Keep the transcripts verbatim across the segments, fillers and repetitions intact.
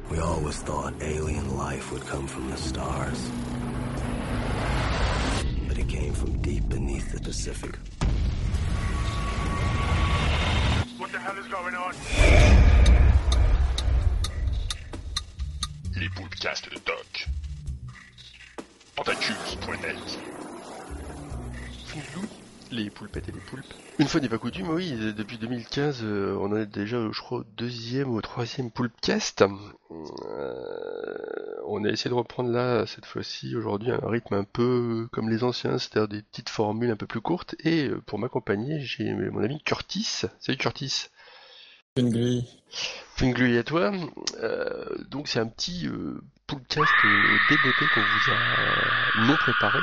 We always thought alien life would come from the stars. But it came from deep beneath the Pacific. What the hell is going on? Les poulpcasts de Doc. Tentacules point net. Les poulpettes et les poulpes. Une fois n'est pas coutume, oui, depuis deux mille quinze, euh, on en est déjà, je crois, au deuxième ou au troisième poulpcast. Euh, on a essayé de reprendre là, cette fois-ci, aujourd'hui, un rythme un peu comme les anciens, c'est-à-dire des petites formules un peu plus courtes. Et euh, pour m'accompagner, j'ai mon ami Curtis. Salut Curtis. Fingui. Fingui à toi. Euh, donc c'est un petit euh, poulpcast euh, débeauté qu'on vous a non préparé.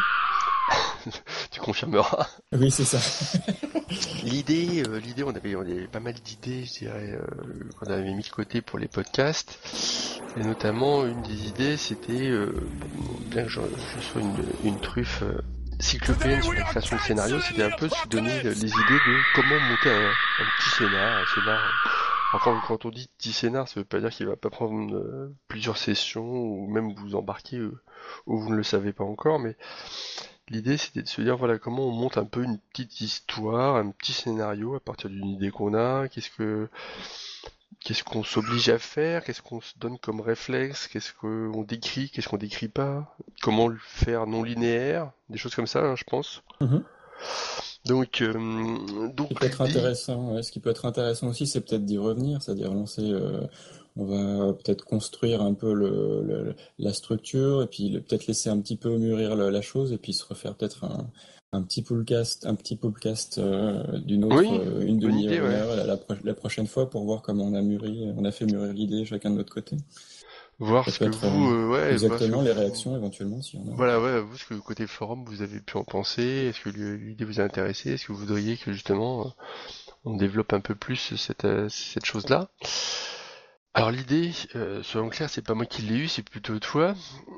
Tu confirmeras. Oui, c'est ça. L'idée, euh, l'idée, on avait, on avait pas mal d'idées, je dirais, euh, qu'on avait mis de côté pour les podcasts. Et notamment, une des idées, c'était, euh, bien que je, je sois une, une truffe euh, cyclopéenne sur la création de scénario, c'était un peu se donner les idées de comment monter un, un petit scénar, un scénar. Enfin, quand on dit petit scénar, ça veut pas dire qu'il va pas prendre euh, plusieurs sessions ou même vous embarquer euh, où vous ne le savez pas encore, mais l'idée, c'était de se dire, voilà, comment on monte un peu une petite histoire, un petit scénario à partir d'une idée qu'on a, qu'est-ce que, qu'est-ce qu'on s'oblige à faire, qu'est-ce qu'on se donne comme réflexe, qu'est-ce qu'on décrit, qu'est-ce qu'on décrit pas, comment le faire non linéaire, des choses comme ça, hein, je pense. Mm-hmm. Donc, euh, donc, ce qui peut être intéressant, ouais, ce qui peut être intéressant aussi, c'est peut-être d'y revenir, c'est-à-dire lancer, euh, on va peut-être construire un peu le, le, la structure et puis le, peut-être laisser un petit peu mûrir la, la chose et puis se refaire peut-être un, un petit poolcast, un petit poolcast euh, d'une autre, oui, euh, une demi-heure, idée, une ouais. heure la, la, la prochaine fois pour voir comment on a mûri, on a fait mûrir l'idée chacun de notre côté. Voir Ça ce que être, vous, euh, ouais, exactement les vous... réactions éventuellement si on a. Voilà, ouais, vous ce que côté forum vous avez pu en penser, est-ce que l'idée vous a intéressé, est-ce que vous voudriez que justement on développe un peu plus cette euh, cette chose-là. Alors l'idée, euh, soyons clairs, c'est pas moi qui l'ai eu, c'est plutôt toi.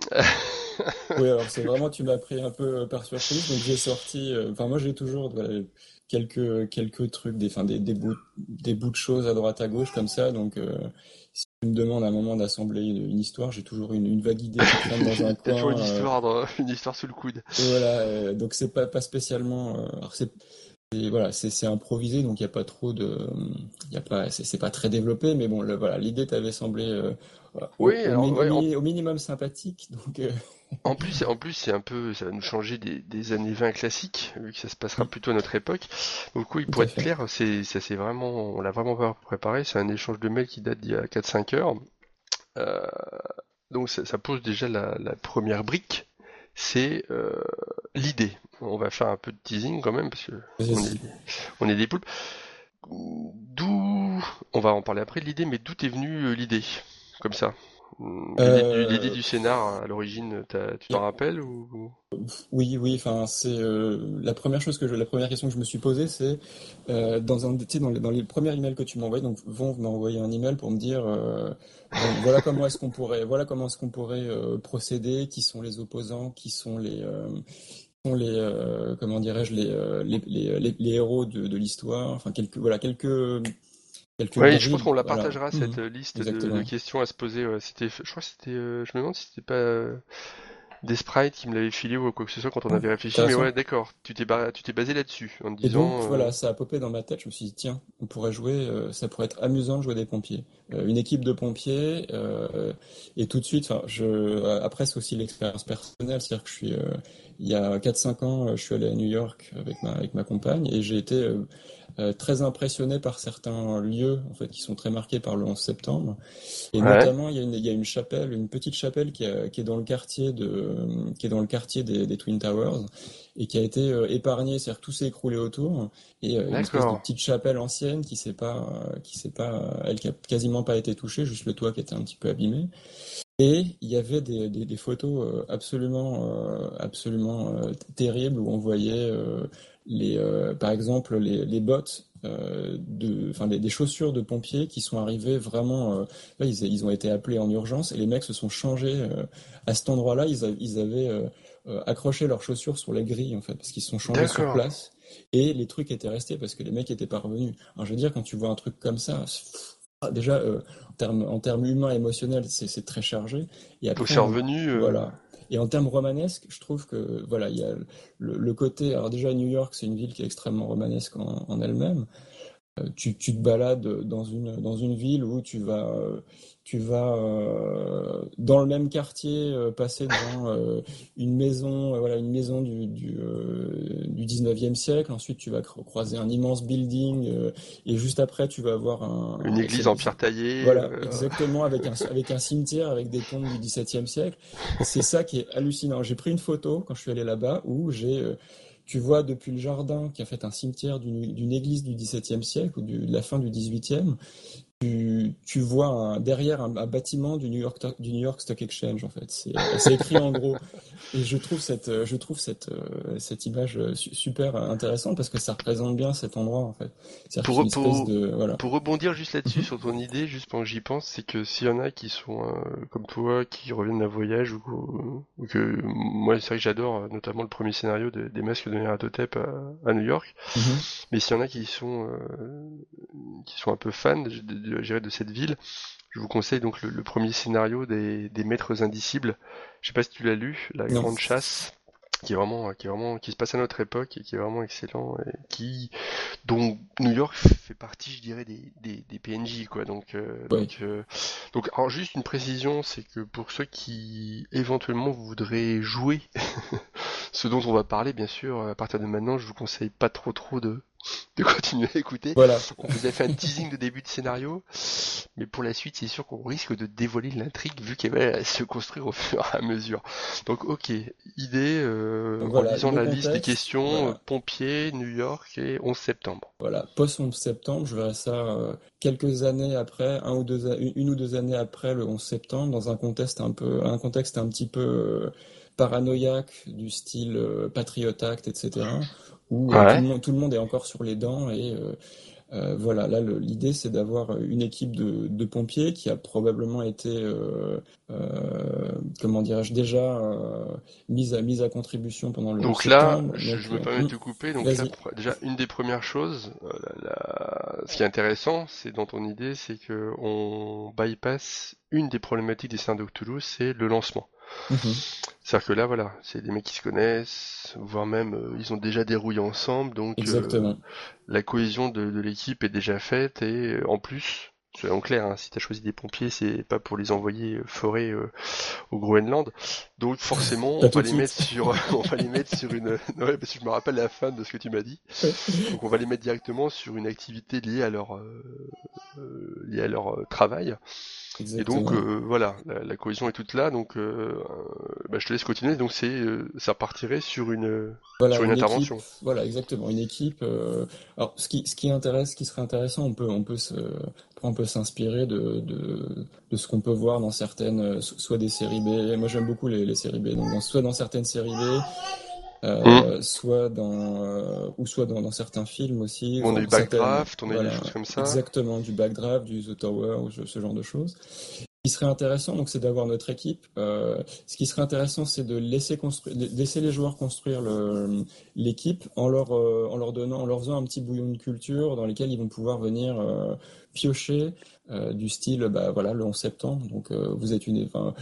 Oui, alors c'est vraiment, tu m'as pris un peu par surprise, donc j'ai sorti, enfin euh, moi j'ai toujours voilà, quelques quelques trucs, des, enfin des des bouts des bouts de choses à droite à gauche comme ça, donc euh, si tu me demandes à un moment d'assembler une, une histoire, j'ai toujours une, une vague idée qui traîne dans un coin. T'as toujours une histoire, euh, dans, une histoire sous le coude. Voilà, euh, donc c'est pas pas spécialement, euh, alors c'est Et voilà, c'est, c'est improvisé, donc il n'y a pas trop de, il y a pas, c'est, c'est pas très développé, mais bon, le, voilà, l'idée t'avait semblé euh, au, Oui, au, alors, mi- ouais, au, en, mi- au minimum sympathique, donc. Euh... en plus, en plus, c'est un peu, ça va nous changer des, des années vingt classiques, vu que ça se passera plutôt à notre époque. Donc oui, pour être clair, c'est, ça c'est vraiment, on l'a vraiment pas préparé. C'est un échange de mails qui date d'il y a quatre cinq heures. Euh, donc ça, ça pose déjà la, la première brique. C'est euh, l'idée. On va faire un peu de teasing quand même parce que on est, on est des poulpes. D'où, on va en parler après de l'idée, mais d'où est venue l'idée, comme ça? Euh... L'idée, l'idée du scénar à l'origine, tu t'en rappelles ou? Oui, oui. Enfin, c'est euh, la première chose que je, la première question que je me suis posée, c'est euh, dans un, tu sais, dans les, dans les premiers emails que tu m'as envoyé, donc Von m'a envoyé un email pour me dire, euh, bon, voilà comment est-ce qu'on pourrait, voilà comment est-ce qu'on pourrait euh, procéder, qui sont les opposants, qui sont les euh, sont les euh, comment dirais-je les, euh, les, les, les, les héros de, de l'histoire, enfin quelques voilà quelques quelques oui, bribes, je pense qu'on la voilà. partagera cette Mmh, liste de, de questions à se poser. Ouais. C'était, je crois que c'était, euh, je me demande si c'était pas euh, des sprites qui me l'avaient filé ou quoi que ce soit quand on avait réfléchi. Mais ouais, d'accord. Tu t'es, bar... tu t'es basé là-dessus en te disant. Et donc euh... voilà, ça a popé dans ma tête. Je me suis dit tiens, on pourrait jouer, euh, ça pourrait être amusant de jouer des pompiers, euh, une équipe de pompiers. Euh, et tout de suite, enfin, je après c'est aussi l'expérience personnelle, c'est-à-dire que je suis, euh, il y a quatre cinq ans, je suis allé à New York avec ma avec ma compagne et j'ai été euh, Euh, très impressionné par certains lieux en fait qui sont très marqués par le onze septembre et ouais. Notamment il y a une il y a une chapelle, une petite chapelle qui, a, qui est dans le quartier de qui est dans le quartier des, des Twin Towers et qui a été euh, épargnée, c'est-à-dire que tout s'est écroulé autour et euh, une espèce de petite chapelle ancienne qui s'est pas euh, qui s'est pas euh, elle qui a quasiment pas été touchée, juste le toit qui était un petit peu abîmé. Et il y avait des, des, des photos absolument, euh, absolument euh, terribles où on voyait, euh, les, euh, par exemple, les, les bottes, euh, de, enfin des, des chaussures de pompiers qui sont arrivées vraiment. Euh, là, ils, ils ont été appelés en urgence et les mecs se sont changés euh, à cet endroit-là. Ils, a, ils avaient euh, accroché leurs chaussures sur les grilles en fait parce qu'ils se sont changés sur place et les trucs étaient restés parce que les mecs étaient pas revenus. Alors je veux dire, quand tu vois un truc comme ça. Ah, déjà, euh, en termes en termes humains, émotionnels, c'est c'est très chargé. Et Donc après, c'est en- revenu. euh, voilà. Et en termes romanesques, je trouve que voilà, il y a le, le côté. Alors déjà, New York, c'est une ville qui est extrêmement romanesque en, en elle-même. Euh, tu, tu te balades dans une, dans une ville où tu vas, euh, tu vas euh, dans le même quartier euh, passer devant euh, une maison, euh, voilà, une maison du, du, euh, du dix-neuvième siècle. Ensuite, tu vas cro- croiser un immense building euh, et juste après, tu vas avoir Une un, un- église c'est- en c'est- pierre taillée. voilà, euh, exactement avec un, avec un cimetière avec des tombes du dix-septième siècle. C'est ça qui est hallucinant. J'ai pris une photo quand je suis allé là-bas où j'ai euh, tu vois depuis le jardin qui a fait un cimetière d'une d'une église du dix-septième siècle ou du- de la fin du dix-huitième, tu, tu vois un- derrière un, un bâtiment du New York, du New York Stock Exchange en fait. C'est c'est écrit en gros. Et je trouve cette, euh, je trouve cette, euh, cette image euh, su- super intéressante parce que ça représente bien cet endroit en fait. C'est-à-dire que c'est une Pour, espèce pour, de voilà. pour rebondir juste là-dessus, Mhm. sur ton idée, juste pendant que j'y pense, c'est que s'il y en a qui sont euh, comme toi, qui reviennent d'un voyage, ou, ou que moi c'est vrai que j'adore euh, notamment le premier scénario de- des Masques de Nyarlathotep à, à New York, Mhm. mais s'il y en a qui sont euh, qui sont un peu fans de, de, de, je dirais, de cette ville, je vous conseille donc le, le premier scénario des, des Maîtres Indicibles. Je sais pas si tu l'as lu, La Non. Grande Chasse, qui est vraiment, qui est vraiment, qui se passe à notre époque et qui est vraiment excellent et qui donc New York fait partie, je dirais, des, des, des P N J, quoi. Donc, euh, Ouais. donc, euh, donc, alors juste une précision, c'est que pour ceux qui éventuellement voudraient jouer, ce dont on va parler, bien sûr, à partir de maintenant, je vous conseille pas trop trop de de continuer à écouter. Voilà. On vous a fait un teasing de début de scénario, mais pour la suite, c'est sûr qu'on risque de dévoiler l'intrigue vu qu'elle va se construire au fur et à mesure. Donc, ok, idée, euh, Donc en voilà, lisant le la liste des contexte, questions, euh, voilà. pompiers, New York et onze septembre. Voilà, post onze septembre, je verrai ça euh, quelques années après, un ou deux, a- une, une ou deux années après le onze septembre, dans un contexte un peu, un contexte un petit peu euh, paranoïaque, du style euh, Patriot Act, et cetera, où euh, tout le Ouais. monde, tout le monde est encore sur les dents et euh, euh, voilà, là le- l'idée c'est d'avoir une équipe de, de pompiers qui a probablement été, euh, euh, comment dirais-je, déjà euh, mise à, mise à contribution pendant le onze Donc là, septembre. je, je Donc, me euh, permets de hum, te couper. Donc là, vas-y. pr- déjà, une des premières choses, euh, la- la- ce qui est intéressant, c'est dans ton idée, c'est que on bypass une des problématiques des scénarios de Cthulhu, c'est le lancement. Mhm. C'est-à-dire que là, voilà, c'est des mecs qui se connaissent, voire même euh, ils ont déjà dérouillé ensemble, donc euh, Exactement. la cohésion de, de l'équipe est déjà faite et euh, en plus, soyons clairs, hein, si t'as choisi des pompiers, c'est pas pour les envoyer euh, forer euh, au Groenland. Donc forcément, on Pas tout va de les mettre suite. sur, on va les mettre sur une, ouais, parce que je me rappelle la fin de ce que tu m'as dit. Donc on va les mettre directement sur une activité liée à leur, euh, euh, liée à leur euh, travail. Et donc Exactement. euh, voilà, la, la cohésion est toute là. Donc euh, euh, bah, je te laisse continuer. Donc c'est, euh, ça partirait sur une, Voilà, sur une une équipe. intervention. Voilà, exactement, une équipe. euh, Alors, ce qui, ce qui intéresse, ce qui serait intéressant, on peut, on peut se, après, on peut s'inspirer de, de, de ce qu'on peut voir dans certaines, euh, so- soit des séries B. Moi, j'aime beaucoup les, les séries B. Donc, dans- soit dans certaines séries B, Hum. euh, soit dans, euh, ou soit dans, dans certains films aussi, On a enfin, eu dans certaines, Backdraft, on a eu des voilà, choses comme ça. exactement, du Backdraft, du The Tower, ou ce, ce genre de choses. Ce qui serait intéressant, donc, c'est d'avoir notre équipe. Euh, ce qui serait intéressant, c'est de laisser construire, de laisser les joueurs construire le, l'équipe en leur, euh, en leur donnant, en leur faisant un petit bouillon de culture dans lequel ils vont pouvoir venir euh, piocher euh, du style, bah voilà, le onze septembre. Donc, euh, vous êtes une, enfin,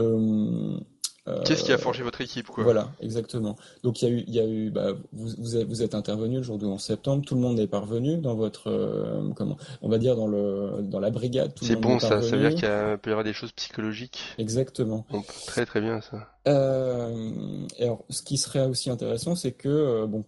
le, Qu'est-ce qui a euh, forgé votre équipe, quoi? voilà, exactement. Donc il y a eu, il y a eu, bah, vous, vous êtes, vous êtes intervenu le jour du onze septembre, tout le monde est parvenu dans votre, euh, comment, on va dire dans le, dans la brigade, tout le C'est monde est bon ça, ça veut dire parvenu. qu'il y a, peut y avoir des choses psychologiques. Exactement. On peut- Très très bien ça. Euh, et alors, ce qui serait aussi intéressant, c'est que euh, bon,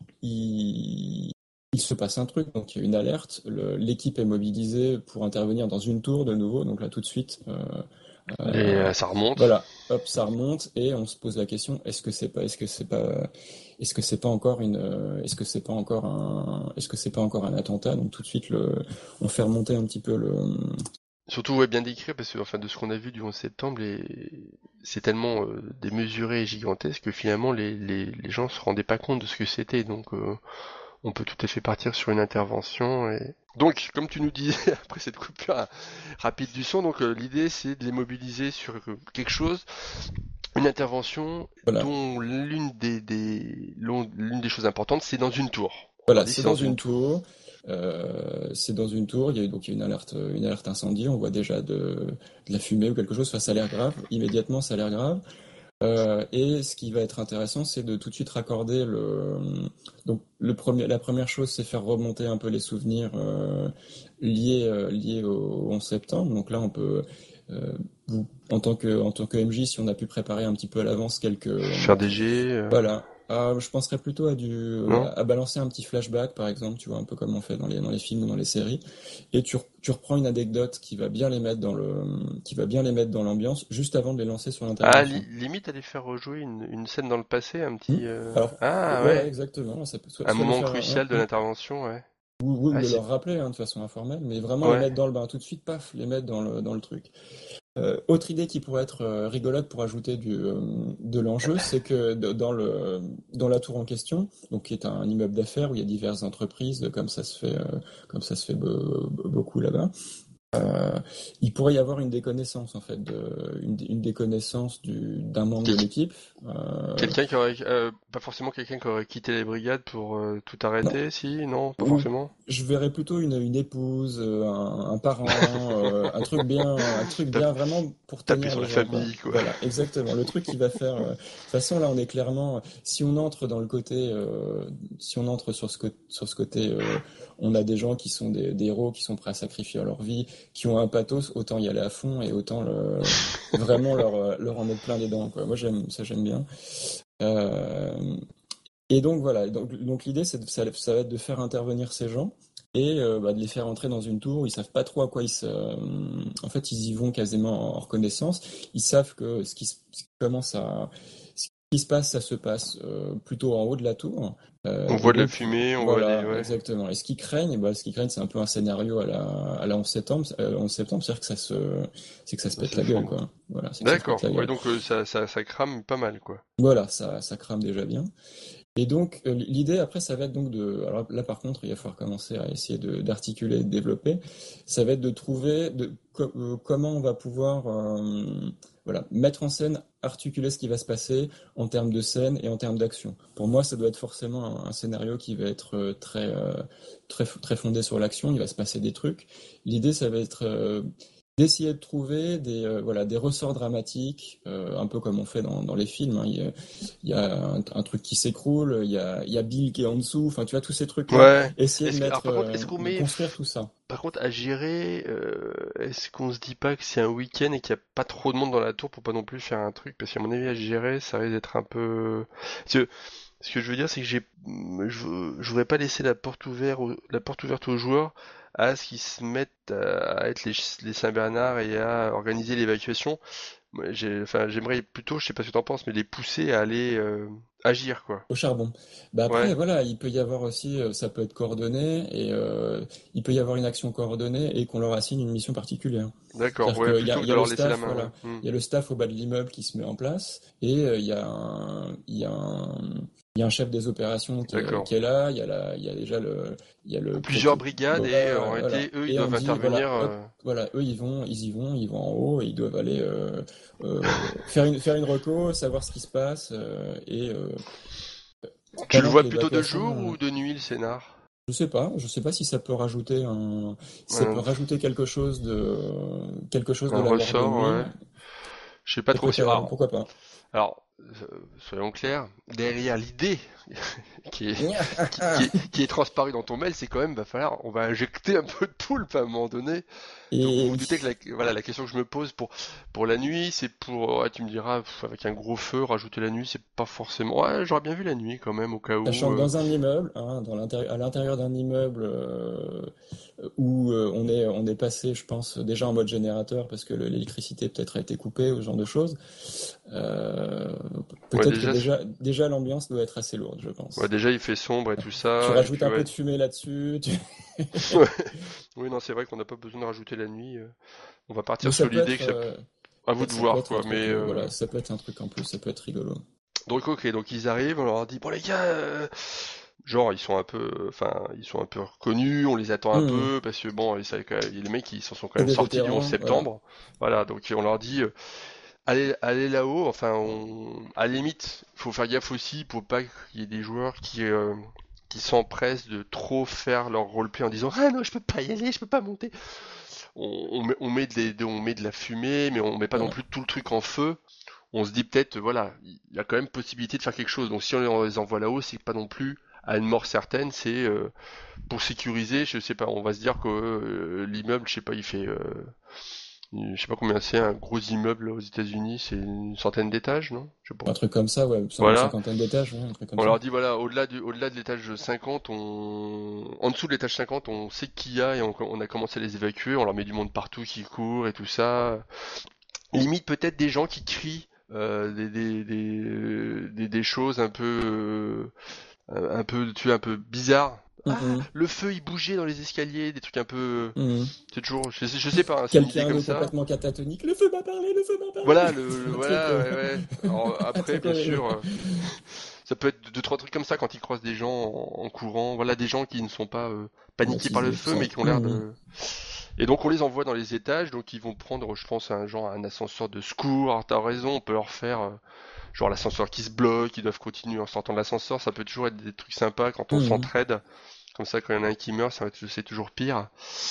il, il se passe un truc, donc il y a une alerte, le- l'équipe est mobilisée pour intervenir dans une tour de nouveau, donc là tout de suite, euh, Les, euh, euh, ça remonte. voilà, hop, ça remonte et on se pose la question, est-ce que c'est pas, est-ce que c'est pas, est-ce que c'est pas encore une, euh, est-ce que c'est pas encore un, est-ce que c'est pas encore un attentat? Donc tout de suite, le, on fait remonter un petit peu le, Surtout ouais, bien décrit parce que enfin de ce qu'on a vu du onze septembre, les... c'est tellement euh, démesuré et gigantesque que finalement les, les, les gens se rendaient pas compte de ce que c'était. Donc euh, on peut tout à fait partir sur une intervention. Et... Donc comme tu nous disais après cette coupure euh, rapide du son, donc euh, l'idée c'est de les mobiliser sur euh, quelque chose, une intervention voilà. dont l'une des, des l'une des choses importantes c'est dans une tour. On leur Voilà, dit c'est c'est dans dans une une tour. tour. Euh, c'est dans une tour, il y a donc il y a une alerte, une alerte incendie, on voit déjà de, de la fumée ou quelque chose, enfin, ça a l'air grave, immédiatement ça a l'air grave. Euh, et ce qui va être intéressant, c'est de tout de suite raccorder le. Donc le premier, la première chose, c'est faire remonter un peu les souvenirs euh, liés euh, liés au onze septembre. Donc là, on peut, euh, vous, en tant que en tant que M J, si on a pu préparer un petit peu à l'avance quelques. Faire des jets. Euh... Voilà. Ah, je penserais plutôt à du Non à balancer un petit flashback, par exemple, tu vois, un peu comme on fait dans les dans les films ou dans les séries, et tu, tu reprends une anecdote qui va bien les mettre dans le qui va bien les mettre dans l'ambiance juste avant de les lancer sur Ah, l'intervention. li- limite aller faire rejouer une, une scène dans le passé, un Hmm. petit. Euh... Alors, Ah ouais, ouais, ouais. exactement. Ça peut soit, Un soit les moment faire, ouais, crucial de ouais. l'intervention, ouais. Ou, ou Ah, le c'est... leur rappeler hein, de façon informelle, mais vraiment les Ouais. mettre dans le bain tout de suite, paf, les mettre dans le dans le truc. Euh, autre idée qui pourrait être euh, rigolote pour ajouter du, euh, de l'enjeu, c'est que de- dans le dans la tour en question, donc qui est un immeuble d'affaires où il y a diverses entreprises, comme ça se fait euh, comme ça se fait be- be- beaucoup là-bas. Euh, il pourrait y avoir une déconnaissance en fait, de, une, une déconnaissance du, d'un membre de Quel- l'équipe. Euh, Quelqu'un qui aurait... euh, pas forcément quelqu'un qui aurait quitté les brigades pour euh, tout non, arrêter, si? Non, pas ou forcément. je verrais plutôt une, une épouse, euh, un, un parent, euh, un truc bien, un truc Tape- bien vraiment pour Taper tenir sur les la gens, quoi. famille, quoi. Voilà, exactement. Le truc qui va faire. euh, De toute façon, là, on est clairement. Si on entre dans le côté, euh, si on entre sur ce, co- sur ce côté, euh, on a des gens qui sont des, des héros, qui sont prêts à sacrifier leur vie, qui ont un pathos, autant y aller à fond et autant le, vraiment leur, euh, leur en mettre plein les dents, quoi. Moi, j'aime ça, j'aime bien. Euh, et donc voilà, donc, donc l'idée c'est de- ça, ça va être de faire intervenir ces gens et euh, bah, de les faire entrer dans une tour où ils savent pas trop à quoi ils se... euh, en fait, ils y vont quasiment en reconnaissance. Ils savent que ce qui, se- ce qui commence à... Ce qui se passe, ça se passe euh, plutôt en haut de la tour. On Euh, et voit de la donc, fumée, on voit des... voilà, Ouais. exactement. Et ce qu'ils craignent, bah, ce qu'ils craignent, c'est un peu un scénario à la, à la onze septembre. Euh, onze septembre, c'est-à-dire que ça se, c'est que ça se Ça pète la gueule, s'effondre. quoi. Voilà, c'est que ça se pète D'accord. la Ouais, gueule. donc euh, ça, ça, ça crame pas mal, quoi. Voilà, ça, ça crame déjà bien. Et donc, euh, l'idée après, ça va être donc de. Alors là, par contre, il va falloir commencer à essayer de, d'articuler et de développer. Ça va être de trouver de, co- euh, comment on va pouvoir euh, voilà, mettre en scène, articuler ce qui va se passer en termes de scène et en termes d'action. Pour moi, ça doit être forcément un, un scénario qui va être euh, très, euh, très, très fondé sur l'action. Il va se passer des trucs. L'idée, ça va être euh, d'essayer de trouver des, euh, voilà, des ressorts dramatiques, euh, un peu comme on fait dans, dans les films. Hein. Il y a, il y a un, un truc qui s'écroule, il y a, il y a Bill qui est en dessous, enfin tu vois tous ces trucs-là. Ouais. Essayer de Est-ce que... Alors mettre, par contre, euh, est-ce qu'on de met... construire tout ça. Par contre, à gérer, euh, est-ce qu'on se dit pas que c'est un week-end et qu'il n'y a pas trop de monde dans la tour pour pas non plus faire un truc? Parce qu'à mon avis, à gérer, ça risque d'être un peu... Parce que, ce que je veux dire, c'est que j'ai, je, je voudrais pas laisser la porte ouverte, aux- la porte ouverte aux joueurs à ce qu'ils se mettent à, à être les, les Saint-Bernard et à organiser l'évacuation. Moi, j'ai, enfin, j'aimerais plutôt, je sais pas ce que t'en penses, mais les pousser à aller euh, agir, quoi. Au charbon. Bah après, Ouais, voilà, il peut y avoir aussi, euh, ça peut être coordonné, et euh, il peut y avoir une action coordonnée et qu'on leur assigne une mission particulière. d'accord, C'est-à-dire ouais, qu'il y a, plutôt il que y de a le leur laisser la staff, main, ouais. voilà, Hmm. il y a le staff au bas de l'immeuble qui se met en place, et euh, il y a un, il y a un, il y a un chef des opérations qui est, D'accord. qui est là, il y a la, il y a déjà le, il y a le Plusieurs proto, brigades et euh, en voilà, réalité, voilà. eux, ils Et on doivent dit, intervenir. voilà, hop, euh, voilà, eux ils vont, ils y vont, ils vont en haut, et ils doivent aller euh, euh, faire une, faire une reco, savoir ce qui se passe, euh, et euh, Tu le pendant que vois plutôt de jour l'évacuation, euh, ou de nuit, le scénar? je sais pas, je sais pas si ça peut rajouter un, si ça peut Un, rajouter quelque chose de, quelque chose de un l'avoir de ressort, nuit. ouais. Je sais pas trop si. Peut-être, Alors, pourquoi pas. alors, euh, soyons clairs, derrière l'idée qui est, qui, qui est, qui est transparue dans ton mail, c'est quand même, va falloir, on va injecter un peu de poulpe à un moment donné. Donc vous Et vous doutez oui, que la, voilà, la question que je me pose pour, pour la nuit, c'est pour, ouais, tu me diras, pff, avec un gros feu, rajouter la nuit, c'est pas forcément. Ouais, j'aurais bien vu la nuit quand même, au cas sachant où. que euh, dans un immeuble, hein, dans l'intérieur, à l'intérieur d'un immeuble euh, où euh, on est, on est passé, je pense, déjà en mode générateur parce que le- l'électricité peut-être a été coupée ou ce genre de choses, euh, Ouais, peut-être que déjà, déjà, déjà l'ambiance doit être assez lourde, je ouais, pense. déjà il fait sombre et tout Tu ça, et rajoutes puis un peu ouais. de fumée là-dessus, tu- Ouais. Oui, non, c'est vrai qu'on n'a pas besoin de rajouter la nuit. euh. On va mais partir ça sur peut l'idée que être, ça peut... euh, À vous de ça peut voir, être un quoi. Mais truc, euh, euh, voilà, ça peut être un truc en plus, ça peut être rigolo. donc ok, donc ils arrivent, on leur dit bon les gars, euh, genre ils sont un peu, enfin ils sont un peu reconnus, on les attend un Hum, peu parce que bon, ils savaient quand même- les mecs ils s'en sont quand c'est même des sortis du onze vétérans, voilà. septembre. Voilà, donc on leur dit euh, allez, allez là-haut. Enfin, on... à la limite, il faut faire gaffe aussi pour pas qu'il y ait des joueurs qui euh, qui s'empressent de trop faire leur roleplay en disant ah non je peux pas y aller, je peux pas monter. On, on met, on met de, on met de la fumée, mais on met pas Ouais. non plus tout le truc en feu. On se dit peut-être voilà, il y a quand même possibilité de faire quelque chose. Donc si on les envoie là-haut, c'est pas non plus à une mort certaine, c'est euh, pour sécuriser, je sais pas, on va se dire que euh, l'immeuble, je sais pas, il fait euh, je sais pas combien c'est, un gros immeuble aux États-Unis, c'est une centaine d'étages, non? Je sais pas. Un truc comme ça, ouais, sur une Voilà. cinquantaine d'étages, ouais, un truc comme On ça. leur dit voilà, au-delà du, au-delà de l'étage cinquante, on, en dessous de l'étage cinquante, on sait qui y a et on, on a commencé à les évacuer. On leur met du monde partout qui court et tout ça. Limite peut-être des gens qui crient euh, des, des, des, des, des choses un peu, euh, un peu, tu vois, un peu bizarres. Ah, Mhm, le feu il bougeait dans les escaliers, des trucs un peu, mhm. c'est toujours, je sais, je sais pas, hein, c'est une idée Quelqu'un comme de ça. complètement catatonique. Le feu m'a parlé, le feu m'a parlé. Voilà, le, le- Un truc, voilà, euh, ouais, ouais. Alors un après, truc bien horrible. sûr. euh, Ça peut être deux, trois trucs comme ça quand ils croisent des gens en, en courant. Voilà, des gens qui ne sont pas euh, paniqués par le Traumatisé, feu, ça. mais qui ont l'air Mhm. de. Et donc on les envoie dans les étages, donc ils vont prendre, je pense, un genre un ascenseur de secours. Alors t'as raison, on peut leur faire euh, genre l'ascenseur qui se bloque, ils doivent continuer en sortant de l'ascenseur. Ça peut toujours être des trucs sympas quand on Mhm. s'entraide. Comme ça, quand il y en a un qui meurt, ça va être, c'est toujours pire.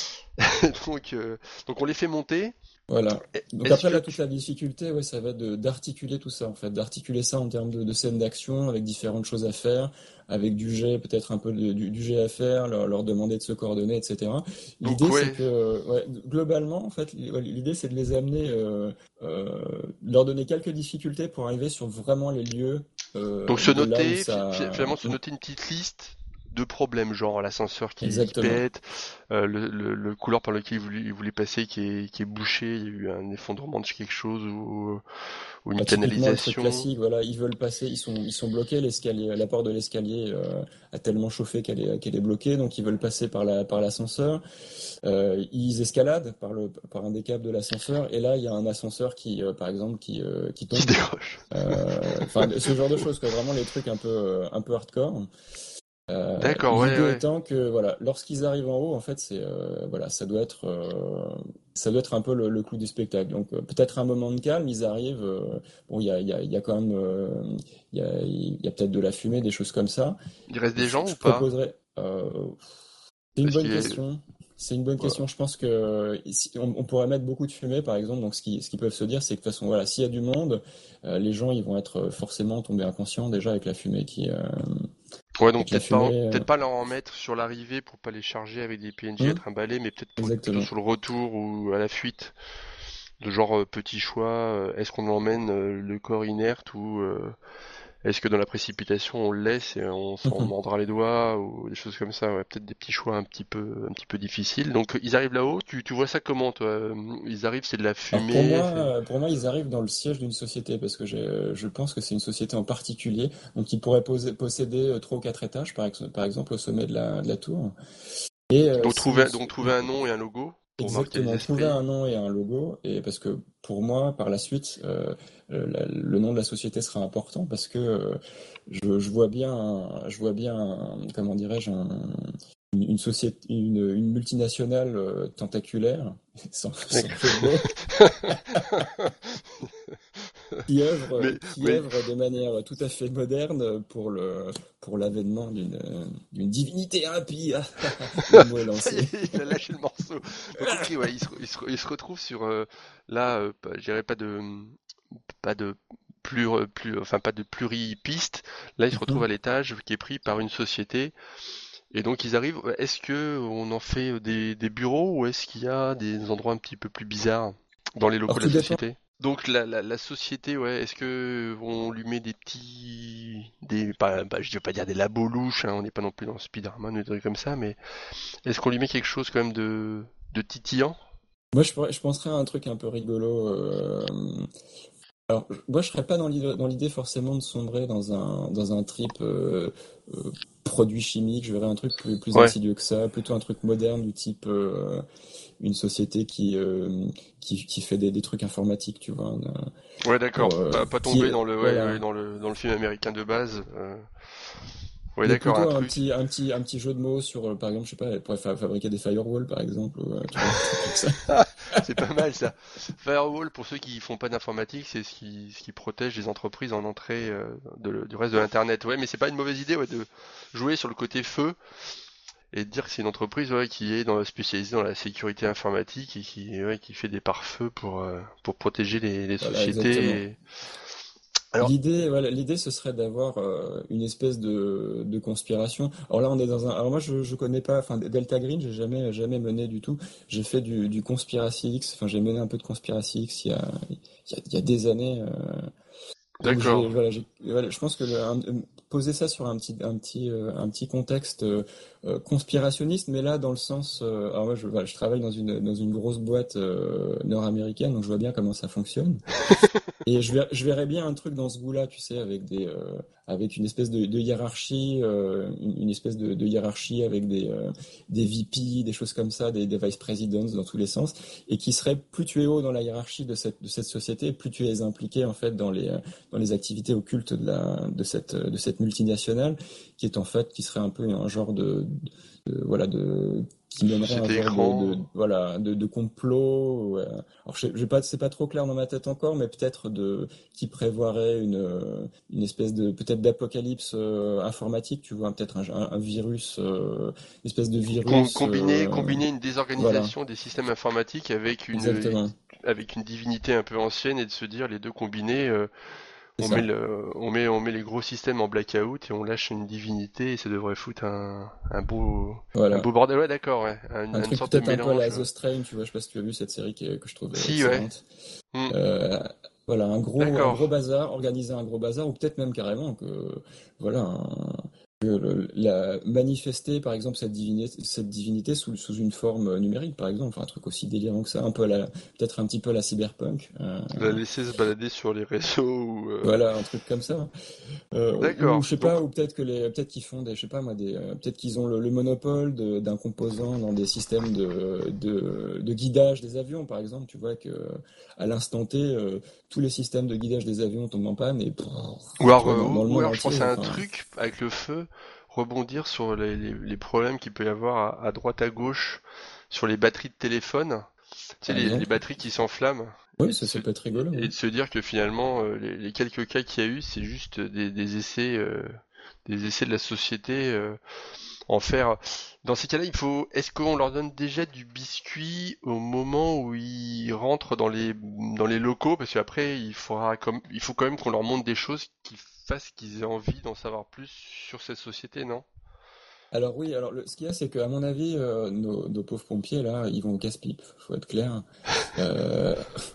donc, euh, donc on les fait monter. Voilà. Donc Est-ce après, que là, toute tu... la difficulté, ouais, ça va être de, d'articuler tout ça, en fait, d'articuler ça en termes de, de scènes d'action, avec différentes choses à faire, avec du jet, peut-être un peu de- du, du jet à faire, leur, leur demander de se coordonner, et cetera. Donc L'idée, c'est ouais, que, ouais, globalement, en fait, l'idée, c'est de les amener, euh, euh, leur donner quelques difficultés pour arriver sur vraiment les lieux donc euh, se de là où noter, fi- fi- ça... finalement se noter une petite liste de problèmes, genre l'ascenseur qui, qui Exactement. pète, euh, le, le, le couloir par lequel il voulait, il voulait passer qui est, qui est bouché, il y a eu un effondrement de quelque chose ou, ou une Bah, typiquement, le truc canalisation. classique, voilà, ils veulent passer, ils sont, ils sont bloqués, l'escalier, la porte de l'escalier euh, a tellement chauffé qu'elle est, qu'elle est bloquée, donc ils veulent passer par la, par l'ascenseur. Euh, ils escaladent par le, par un des câbles de l'ascenseur, et là, il y a un ascenseur qui, euh, par exemple, qui, euh, qui Qui se tombe. décroche. Euh, Enfin, ce genre de choses, quoi, vraiment les trucs un peu, euh, un peu hardcore. Euh, D'accord, ouais, l'idée ouais. étant que voilà, lorsqu'ils arrivent en haut, en fait, c'est euh, voilà, ça doit être euh, ça doit être un peu le, le clou du spectacle. Donc euh, peut-être un moment de calme, ils arrivent. Euh, bon, il y a, il y a, il y a quand même euh, il y a, il y a peut-être de la fumée, des choses comme ça. Il reste des Je, gens je ou pas? proposerais. Euh, c'est une Parce bonne qu'il y a... question. C'est une bonne voilà. question. Je pense que si- on, on pourrait mettre beaucoup de fumée, par exemple. Donc, ce qui, ce qu'ils peuvent se dire, c'est que de toute façon, voilà, s'il y a du monde, euh, les gens, ils vont être forcément tombés inconscients déjà avec la fumée qui, euh, Ouais, donc avec la peut-être pas, en- fumée. peut-être pas leur en mettre sur l'arrivée pour pas les charger avec des P N J à euh, hum, trimballer, mais peut-être pour- plutôt exactement. sur le retour ou à la fuite. De genre euh, petit choix, euh, est-ce qu'on emmène euh, le corps inerte ou euh, est-ce que dans la précipitation on le laisse et on s'en mordra les doigts ou des choses comme ça, ouais, peut-être des petits choix un petit peu un petit peu difficiles. Donc euh, ils arrivent là-haut, tu, tu vois ça comment toi? Euh, Ils arrivent, c'est de la Alors pour fumée, c'est... moi, pour moi, ils arrivent dans le siège d'une société parce que j'ai- je pense que c'est une société en particulier. Donc ils pourraient poser- posséder euh, trois ou quatre étages, par, ex- par exemple, au sommet de la, de la tour. Et euh, Donc si, trouver donc trouver un nom et un logo pour marquer les exactement, trouver esprits. un nom et un logo. Et parce que pour moi, par la suite, euh, le, la- le nom de la société sera important parce que euh, je, je vois bien, un- je vois bien, un- comment dirais-je, un- une, une société, une, une multinationale euh, tentaculaire, sans, sans D'accord. jeu de mots, qui œuvre, Mais qui oui, œuvre de manière tout à fait moderne pour le, pour l'avènement d'une, d'une divinité impie. Le mot est ça y lancé. est, il a lâché le morceau. Donc ok, ouais, il se, il se, il se retrouve sur euh, là, euh, pas- je dirais pas de pas de plus, plus, enfin pas de pluripiste. Là, il se retrouve à l'étage qui est pris par une société. Et donc ils arrivent. Est-ce que on en fait des, des bureaux ou est-ce qu'il y a des endroits un petit peu plus bizarres dans les locaux Alors de la tout dépend. société? Donc la, la, la société, ouais, est-ce que on lui met des petits, des, pas, pas- je vais pas dire des labos louches, hein, on n'est pas non plus dans Spider-Man ou des trucs comme ça, mais est-ce qu'on lui met quelque chose quand même de, de titillant? Moi, je, pourrais- je penserais à un truc un peu rigolo. euh, Alors, je- moi, je serais pas dans l'idée, dans l'idée forcément de sombrer dans un, dans un trip euh, euh, produit chimique. Je verrais un truc plus, plus Ouais, insidieux que ça, plutôt un truc moderne du type euh, une société qui, euh, qui, qui fait des, des trucs informatiques, tu vois, un- ouais, d'accord. pour, euh, Pas, pas qui, tomber dans le, ouais, ouais, voilà. dans le, dans le film américain de base. euh, Ouais, Mais d'accord, un plutôt un truc. petit, un petit, un petit jeu de mots sur, euh, par exemple, je sais pas, elle pourrait fa- fabriquer des firewalls, par exemple, ou, euh, tu vois, un truc comme ça. C'est pas mal ça. Firewall, pour ceux qui font pas d'informatique, c'est ce qui, ce qui protège les entreprises en entrée euh, de- du reste de l'internet. Ouais, mais c'est pas une mauvaise idée ouais, de jouer sur le côté feu et de dire que c'est une entreprise ouais, qui est dans, spécialisée dans la sécurité informatique et qui, ouais, qui fait des pare-feux pour, euh, pour protéger les, les Voilà, exactement. sociétés. et- Alors, L'idée, voilà, l'idée, ce serait d'avoir euh, une espèce de, de conspiration. Alors là, on est dans un. Alors moi, je, je connais pas. Enfin, Delta Green, j'ai jamais, jamais mené du tout. J'ai fait du, du Conspiracy X. Enfin, j'ai mené un peu de Conspiracy X il y a, il y a, il y a des années. euh, où j'ai, d'accord. voilà, j'ai, voilà, je pense que le, un- euh, poser ça sur un petit, un petit, euh, un petit contexte euh, euh, conspirationniste, mais là dans le sens, euh, alors moi je, voilà, je travaille dans une, dans une grosse boîte euh, nord-américaine, donc je vois bien comment ça fonctionne. Et je, ver- je verrais bien un truc dans ce goût-là, tu sais, avec des, euh, avec une espèce de, de hiérarchie, euh, une, une espèce de, de hiérarchie avec des, euh, des V P, des choses comme ça, des, des vice presidents dans tous les sens, et qui serait plus tu es haut dans la hiérarchie de cette, de cette société, plus tu es impliqué en fait dans les, euh, dans les activités occultes de la, de cette, de cette multinationale, qui est en fait, qui serait un peu un genre de, de voilà, de qui mènerait un Société genre de, de écran. voilà de, de complot. Ouais. Alors je, j'ai pas, c'est pas trop clair dans ma tête encore, mais peut-être de qui prévoirait une euh, une espèce de peut-être d'apocalypse euh, informatique, tu vois, peut-être un, un, un virus, euh, une espèce de Com- virus. combiner, Euh, combiner une voilà, désorganisation des systèmes informatiques avec une, exactement, avec une divinité un peu ancienne et de se dire les deux combinés. euh, c'est On met ça. le, on met, on met les gros systèmes en blackout et on lâche une divinité et ça devrait foutre un, un beau, un Voilà. beau bordel. Ouais, d'accord, ouais. Un- Un une truc sorte de peut-être un peu à la mélange. The Strain, tu vois, je sais pas si tu as vu cette série qui est- que je trouve Si, ouais. excellente. Hmm. Euh, voilà, un gros, un D'accord. gros bazar, organiser un gros bazar, ou peut-être même carrément que, voilà, un- que le- la, manifester par exemple cette divinité, cette divinité sous, sous une forme numérique, par exemple, enfin, un truc aussi délirant que ça, un peu à la, peut-être un petit peu à la cyberpunk. euh, La laisser se balader sur les réseaux ou. euh, voilà, un truc comme ça. Euh, ou D'accord. je sais Donc, pas, ou peut-être que les, peut-être qu'ils font des, je sais pas moi, des, euh, peut-être qu'ils ont le, le monopole de- d'un composant dans des systèmes de, de, de guidage des avions, par exemple. Tu vois que à l'instant T, euh, tous les systèmes de guidage des avions tombent en panne et pff, ou alors, tu vois euh, dans, dans ou, le ou monde alors je pense entier. à un Enfin, truc avec le feu, rebondir sur les, les, les problèmes qu'il peut y avoir à, à droite à gauche sur les batteries de téléphone. Tu sais, par les, les exemple. batteries qui s'enflamment Oui, et de ça, se, ça peut être rigolo. et Ouais. de se dire que finalement euh, les, les quelques cas qu'il y a eu, c'est juste des, des essais, euh, des essais de la société euh, en faire. Dans ces cas-là, il faut. Est-ce qu'on leur donne déjà du biscuit au moment où ils rentrent dans les dans les locaux, parce qu'après il faudra comme il faut quand même qu'on leur montre des choses qui fassent qu'ils aient envie d'en savoir plus sur cette société, non? Alors oui, alors le, ce qu'il y a, c'est qu'à mon avis, euh, nos, nos pauvres pompiers là, ils vont au casse-pipe. Faut être clair. Euh,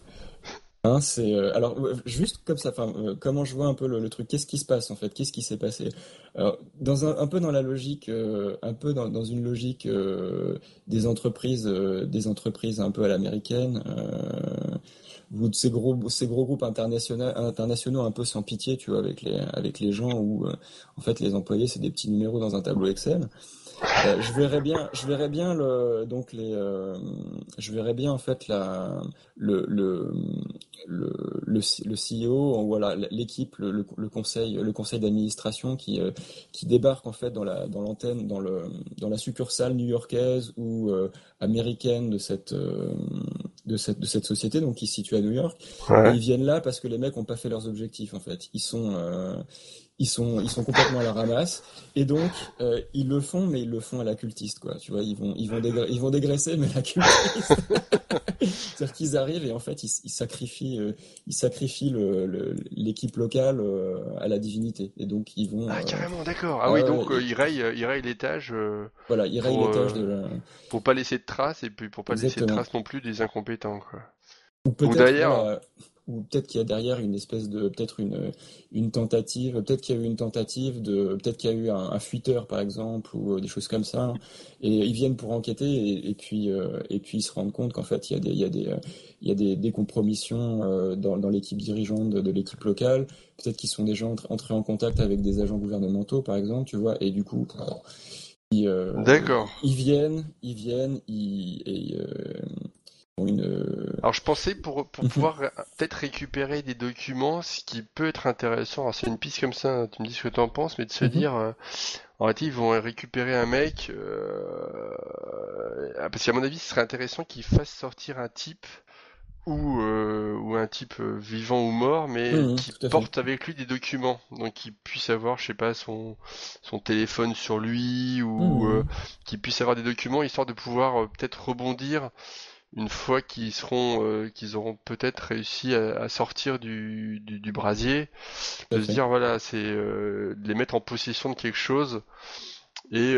Hein, c'est euh, alors euh, juste comme ça, enfin, euh, comment je vois un peu le, le truc, qu'est-ce qui se passe en fait, qu'est-ce qui s'est passé? Alors, dans un, un peu dans la logique, euh, un peu dans, dans une logique euh, des entreprises, euh, des entreprises un peu à l'américaine, euh, ou de ces gros, ces gros groupes internationaux, internationaux un peu sans pitié, tu vois, avec les, avec les gens où euh, en fait les employés c'est des petits numéros dans un tableau Excel. Euh, je verrais bien, je verrais bien le, donc les, euh, je verrais bien en fait la, le, le, le, le, le C E O, voilà, l'équipe, le, le, le conseil, le conseil d'administration qui, euh, qui débarque en fait dans la, dans l'antenne, dans le, dans la succursale new-yorkaise ou euh, américaine de cette, euh, de cette, de cette société, donc qui se situe à New York, et Ouais. ils viennent là parce que les mecs ont pas fait leurs objectifs en fait. Ils sont, euh, ils sont, ils sont complètement à la ramasse. Et donc, euh, ils le font, mais ils le font à la cultiste, quoi. Tu vois, ils vont, ils vont, dégra- ils vont dégraisser, mais à la cultiste. C'est-à-dire qu'ils arrivent et en fait, ils, ils sacrifient, euh, ils sacrifient le, le- l'équipe locale euh, à la divinité. Et donc, ils vont, Ah euh, carrément, d'accord. Ah ah oui, ouais, donc euh, et- ils rayent, euh, ils rayent l'étage euh, voilà, ils rayent pour l'étage euh, de la... pour pas laisser de traces et puis pour pas laisser de Exactement. traces non plus des incompétents, quoi. Ou Donc peut-être, d'ailleurs, voilà, ou peut-être qu'il y a derrière une espèce de, peut-être une, une tentative, peut-être qu'il y a eu une tentative de, peut-être qu'il y a eu un, un fuiteur par exemple ou euh, des choses comme ça, et ils viennent pour enquêter et, et puis euh, et puis ils se rendent compte qu'en fait il y a des, il y a des, euh, il y a des, des compromissions euh, dans, dans l'équipe dirigeante de, de l'équipe locale, peut-être qu'ils sont déjà entrés, entrés en contact avec des agents gouvernementaux par exemple, tu vois, et du coup ils, euh, d'accord. ils viennent, ils viennent, ils, et, euh, ont une Alors je pensais pour, pour Mhm. pouvoir ré- peut-être récupérer des documents, ce qui peut être intéressant, alors c'est une piste comme ça, tu me dis ce que tu en penses, mais de se Mhm. dire, euh, En réalité, ils vont récupérer un mec, euh... parce qu'à mon avis, ce serait intéressant qu'ils fassent sortir un type ou, euh, ou un type euh, vivant ou mort, mais Mhm, qui tout à fait. porte avec lui des documents, donc qu'il puisse avoir, je sais pas, son son téléphone sur lui ou euh, Mhm. qu'il puisse avoir des documents histoire de pouvoir euh, peut-être rebondir une fois qu'ils seront, euh, qu'ils auront peut-être réussi à, à sortir du, du du brasier, Tout à de se fait. dire voilà, c'est euh, de les mettre en possession de quelque chose et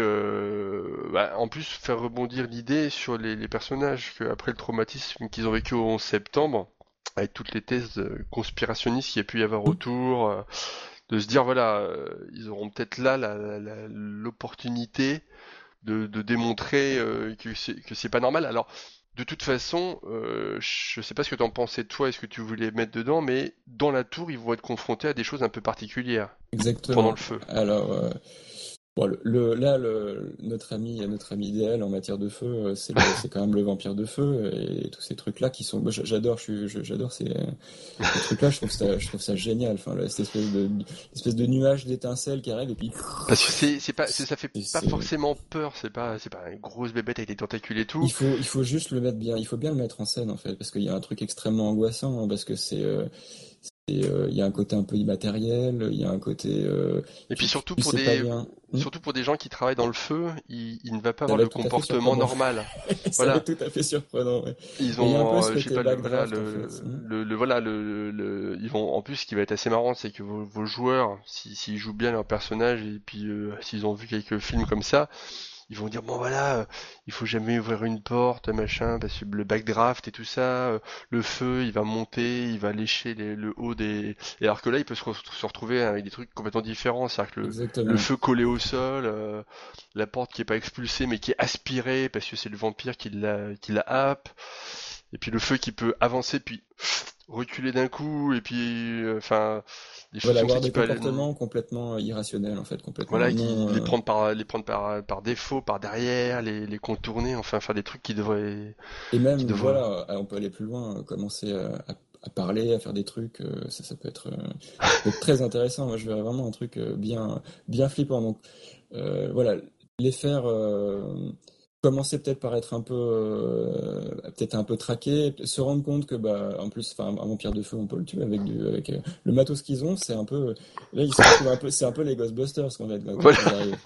euh, bah, en plus faire rebondir l'idée sur les, les personnages que après le traumatisme qu'ils ont vécu au onze septembre, avec toutes les thèses euh, conspirationnistes qu'il y a pu y avoir autour, euh, de se dire voilà, euh, ils auront peut-être là la- la- la- l'opportunité de, de démontrer euh, que c'est que c'est pas normal. Alors de toute façon, euh, je sais pas ce que t'en pensais toi, est-ce que tu voulais mettre dedans, mais dans la tour, ils vont être confrontés à des choses un peu particulières pendant le Exactement. feu. Alors, euh, bon, le, le- là, le, notre ami, notre ami idéal en matière de feu, euh, c'est le, c'est quand même le vampire de feu et tous ces trucs-là qui sont. Moi, j'a- j'adore, je suis, je- j'adore ces, ces trucs-là. Je trouve ça, je trouve ça génial. Enfin, là, cette espèce de, espèce de nuage d'étincelles qui arrive et puis Parce que c'est c'est pas c'est- ça fait c'est, pas c'est- forcément peur, c'est pas c'est pas une grosse bébête avec des tentacules et tout. il faut, il faut juste le mettre bien. Il faut bien le mettre en scène en fait, parce qu'il y a un truc extrêmement angoissant, hein, parce que c'est, euh, c'est, euh, il y a un côté un peu immatériel, il y a un côté, euh, Et puis tu, tu, surtout tu pour sais pas des bien. Hmm. surtout pour des gens qui travaillent dans le feu, il, il ne va pas Ça avoir va le être tout à fait comportement surprenant. normal. Ça va Voilà, être tout à fait surprenant, ouais. ils Mais il y a un peu ont ce euh, je sais côté pas le voilà backdraft en le fait. Hmm. le, le voilà le, le ils vont en plus ce qui va être assez marrant, c'est que vos, vos joueurs si- s'ils jouent bien leur personnage et puis euh, s'ils ont vu quelques films comme ça, ils vont dire bon voilà, euh, il faut jamais ouvrir une porte, machin, parce que le backdraft et tout ça, euh, le feu, il va monter, il va lécher les- le haut des. Et alors que là, il peut se, re- se retrouver avec des trucs complètement différents, c'est-à-dire que le, le Exactement. feu collé au sol, euh, la porte qui est pas expulsée mais qui est aspirée parce que c'est le vampire qui la, qui la happe, et puis le feu qui peut avancer puis reculer d'un coup, et puis euh, enfin des choses Voilà, comme ça avoir qui des peuvent aller. comportements complètement irrationnels en fait, complètement Voilà, qui non. les euh, prendre par les prendre par par défaut, par derrière, les les contourner, enfin faire des trucs qui devraient Et qui même, devraient. voilà, on peut aller plus loin, euh, commencer à, à- à parler, à faire des trucs, euh, ça, ça peut être, euh, ça peut être très intéressant. Moi, je verrais vraiment un truc euh, bien, bien flippant. Donc, euh, voilà, les faire euh, commencer peut-être par être un peu, euh, peut-être un peu traqué, se rendre compte que, bah, en plus, enfin, un vampire de feu, on peut le tuer avec du, avec euh, le matos qu'ils ont, c'est un peu, là, ils se retrouvent un peu, c'est un peu les Ghostbusters quand, quand Voilà, quand ils arrivent.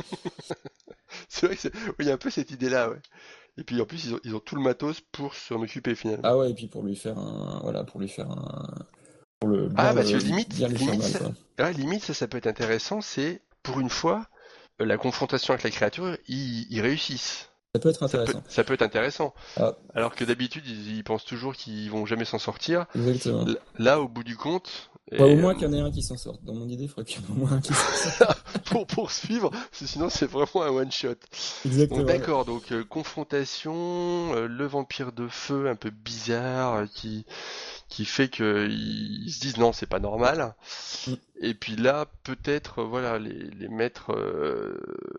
c'est vrai que c'est- oui, il y a un peu cette idée-là, ouais. Et puis en plus ils ont ils ont tout le matos pour s'en occuper finalement. Ah ouais, et puis pour lui faire un, voilà, pour lui faire un, pour le Ah bien parce que le, limite bien lui faire limite mal, ça, quoi. ah, limite ça ça peut être intéressant, c'est pour une fois euh, la confrontation avec la créature, ils, ils réussissent. Ça peut être Ça peut intéressant. ça peut être intéressant. Ah, Alors que d'habitude ils, ils pensent toujours qu'ils vont jamais s'en sortir. exactement. L- Là au bout du compte Bah, au et moins euh, qu'il y en ait un qui s'en sorte. Dans mon idée, il faudrait qu'il y en ait au moins un qui s'en sorte. pour poursuivre, parce que sinon c'est vraiment un one shot. Donc Exactement. d'accord, donc euh, confrontation, euh, le vampire de feu un peu bizarre euh, qui qui fait que ils se disent non c'est pas normal. Mm. Et puis là peut-être euh, voilà les les mettre euh,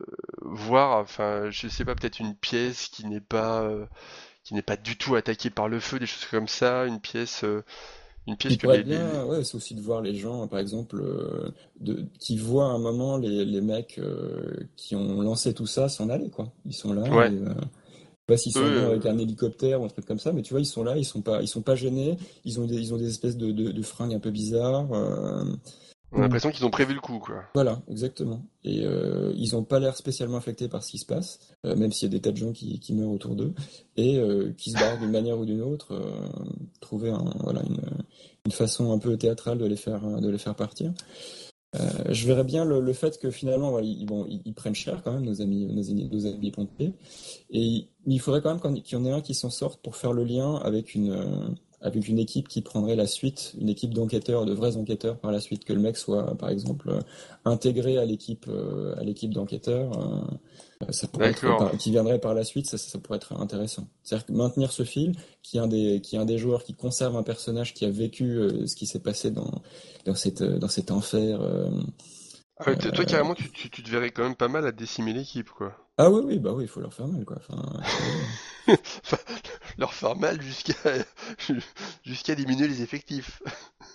voir, enfin je sais pas, peut-être une pièce qui n'est pas euh, qui n'est pas du tout attaquée par le feu, des choses comme ça, une pièce euh, une pièce Il que pourrait les, être les, les- bien, ouais, c'est aussi de voir les gens, par exemple, euh, de, qui voient à un moment les, les mecs euh, qui ont lancé tout ça s'en aller, quoi. Ils sont là, et, ouais euh, je sais pas s'ils eux s'en vont avec un euh, hélicoptère ou un truc comme ça, mais tu vois, ils sont là, ils sont pas, ils sont pas gênés, ils ont des, ils ont des espèces de, de, de fringues un peu bizarres. euh, on a l'impression qu'ils ont prévu le coup quoi. Voilà, exactement. Et euh, ils n'ont pas l'air spécialement affectés par ce qui se passe, euh, même s'il y a des tas de gens qui, qui meurent autour d'eux, et euh, qui se barrent d'une manière ou d'une autre, euh, trouver un, voilà, une, une façon un peu théâtrale de les faire, de les faire partir. Euh, je verrais bien le, le fait que finalement, voilà, ils, bon, ils, ils prennent cher quand même, nos amis, nos amis, nos amis pompiers, et il, il faudrait quand même qu'on- qu'il y en ait un qui s'en sorte pour faire le lien avec une, euh, avec une équipe qui prendrait la suite, une équipe d'enquêteurs, de vrais enquêteurs par la suite, que le mec soit, par exemple, euh, intégré à l'équipe, euh, à l'équipe d'enquêteurs. Euh, ça pourrait être, D'accord. par- qui viendrait par la suite, ça, ça, ça pourrait être intéressant. C'est-à-dire que maintenir ce fil, qui est un des, qui est un des joueurs qui conserve un personnage qui a vécu euh, ce qui s'est passé dans, dans cette, euh, dans cet enfer. euh, Ah ouais, t- toi carrément tu, tu, tu te verrais quand même pas mal à décimer l'équipe quoi. Ah oui, oui, bah oui, il faut leur faire mal, quoi. Enfin, il faut- Enfin, leur faire mal jusqu'à jusqu'à diminuer les effectifs.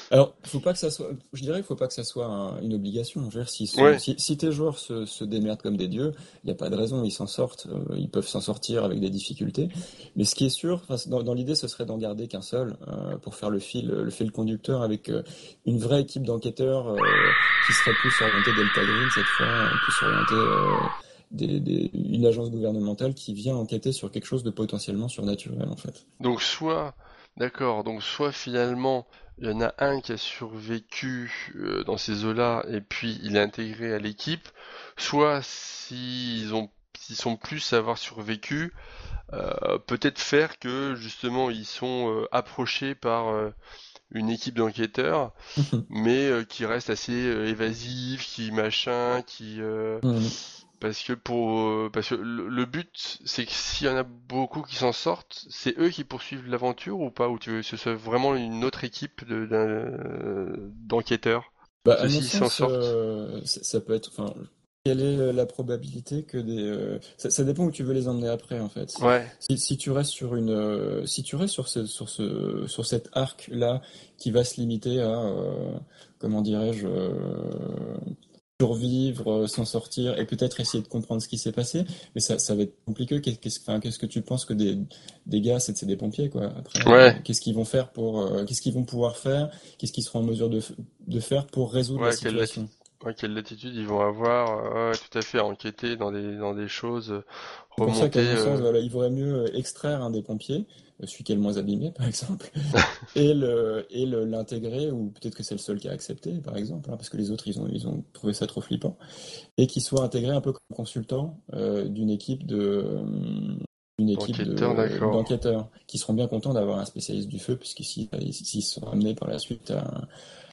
Alors, faut pas que ça soit. Je dirais qu'il faut pas que ça soit un- une obligation. Je veux dire, si, ce- Ouais, si, si tes joueurs se, se démerdent comme des dieux, il n'y a pas de raison, ils s'en sortent. euh, ils peuvent s'en sortir avec des difficultés. Mais ce qui est sûr, enfin, dans, dans l'idée, ce serait d'en garder qu'un seul euh, pour faire le fil, le fil conducteur avec euh, une vraie équipe d'enquêteurs euh, qui serait plus orientée Delta Green cette fois, euh, plus orientée euh, des, des- une agence gouvernementale qui vient enquêter sur quelque chose de potentiellement surnaturel en fait. donc soit, d'accord, donc soit finalement il y en a un qui a survécu euh, dans ces eaux-là et puis il est intégré à l'équipe, soit s'ils ont s'ils sont plus à avoir survécu, euh, peut-être faire que justement ils sont euh, approchés par euh, une équipe d'enquêteurs, mais euh, qui reste assez euh, évasif, qui machin, qui euh, parce que pour euh, parce que le, le but c'est que s'il y en a beaucoup qui s'en sortent, c'est eux qui poursuivent l'aventure ou pas, ou tu veux que ce soit vraiment une autre équipe de d'un- euh, d'enquêteurs, Bah, à mon ceux-ci s'en sens, sortent. euh, ça, ça peut être. Enfin, quelle est euh, la probabilité que des. euh, ça, ça dépend où tu veux les emmener après, en fait. Ouais, Si, si tu restes sur une, euh, si tu restes sur ce, sur ce, sur cet arc-là qui va se limiter à, euh, comment dirais-je, euh, survivre, euh, s'en sortir et peut-être essayer de comprendre ce qui s'est passé, mais ça, ça va être compliqué. Qu'est- Qu'est-ce, enfin, qu'est-ce que tu penses que des, des gars, c'est c'est des pompiers, quoi. Après, ouais, euh, qu'est-ce qu'ils vont faire pour, euh, qu'est-ce qu'ils vont pouvoir faire? Qu'est-ce qu'ils seront en mesure de, f- de faire pour résoudre la ouais, quelle lati- situation? ouais, quelle latitude ils vont avoir, euh, ouais, tout à fait, enquêter dans des dans des choses, euh, C'est pour ça qu'à remonter. mon sens, euh, voilà, il vaudrait mieux euh, extraire un des pompiers, euh, celui qui est le moins abîmé, par exemple, et le, et le, l'intégrer, ou peut-être que c'est le seul qui a accepté, par exemple, hein, parce que les autres, ils ont, ils ont trouvé ça trop flippant, et qui soit intégré un peu comme consultant euh, d'une équipe de, euh, d'une équipe Enquêteur, de, d'accord. d'enquêteurs, qui seront bien contents d'avoir un spécialiste du feu, puisque s'ils s'ils sont amenés par la suite à,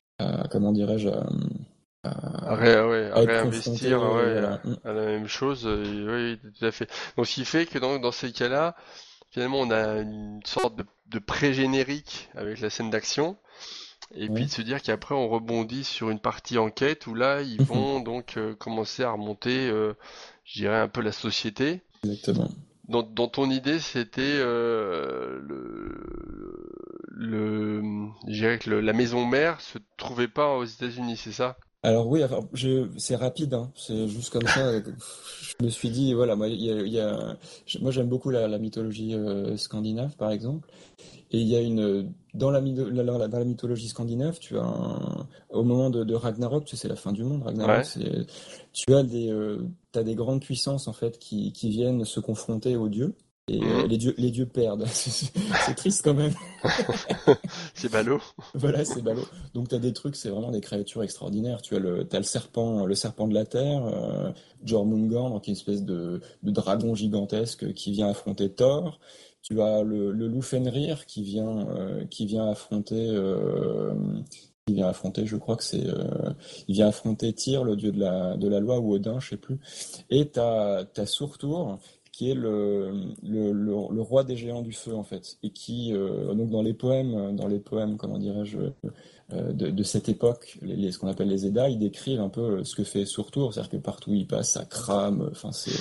à comment dirais-je, à, À, à, ré- ouais, à à être confrontés, réinvestir, euh, ouais, voilà. à, à la même chose, euh, oui, tout à fait. Donc, ce qui fait que dans, dans ces cas-là, finalement, on a une sorte de, de pré-générique avec la scène d'action, et puis Ouais. de se dire qu'après on rebondit sur une partie enquête où là, ils vont donc euh, commencer à remonter, euh, je dirais, un peu la société. Exactement. Dans, dans ton idée, c'était euh, le, le, je dirais que le- la maison mère se trouvait pas aux États-Unis, c'est ça? Alors oui, enfin, je, c'est rapide, hein, c'est juste comme ça. euh, Je me suis dit, voilà, moi, il y a, il y a- je- moi j'aime beaucoup la, la mythologie euh, scandinave, par exemple, et il y a une dans la, mytho- la- la- dans la mythologie scandinave, tu as un- au moment de, de Ragnarok, tu sais, c'est la fin du monde. Ragnarok, Ouais. c'est tu as des, euh, t'as des grandes puissances en fait qui, qui viennent se confronter aux dieux. Et euh, Mhm. les dieux, les dieux perdent. C'est c'est triste quand même. C'est ballot. Voilà, c'est ballot. Donc t'as des trucs, c'est vraiment des créatures extraordinaires. Tu as le, t'as le serpent, le serpent de la terre, euh, Jormungand, donc une espèce de, de dragon gigantesque qui vient affronter Thor. Tu as le, le loup Fenrir qui vient, euh, qui vient affronter, euh, qui vient affronter, je crois que c'est, euh, il vient affronter Tyr, le dieu de la, de la loi, ou Odin, je sais plus. Et t'as, t'as Surtur, qui est le, le, le, le roi des géants du feu en fait, et qui euh, donc dans les poèmes, dans les poèmes, comment dirais-je, euh, de, de cette époque, les, les- ce qu'on appelle les Eddas, ils décrivent un peu ce que fait Surtur, c'est-à-dire que partout où il passe, ça crame. Enfin, c'est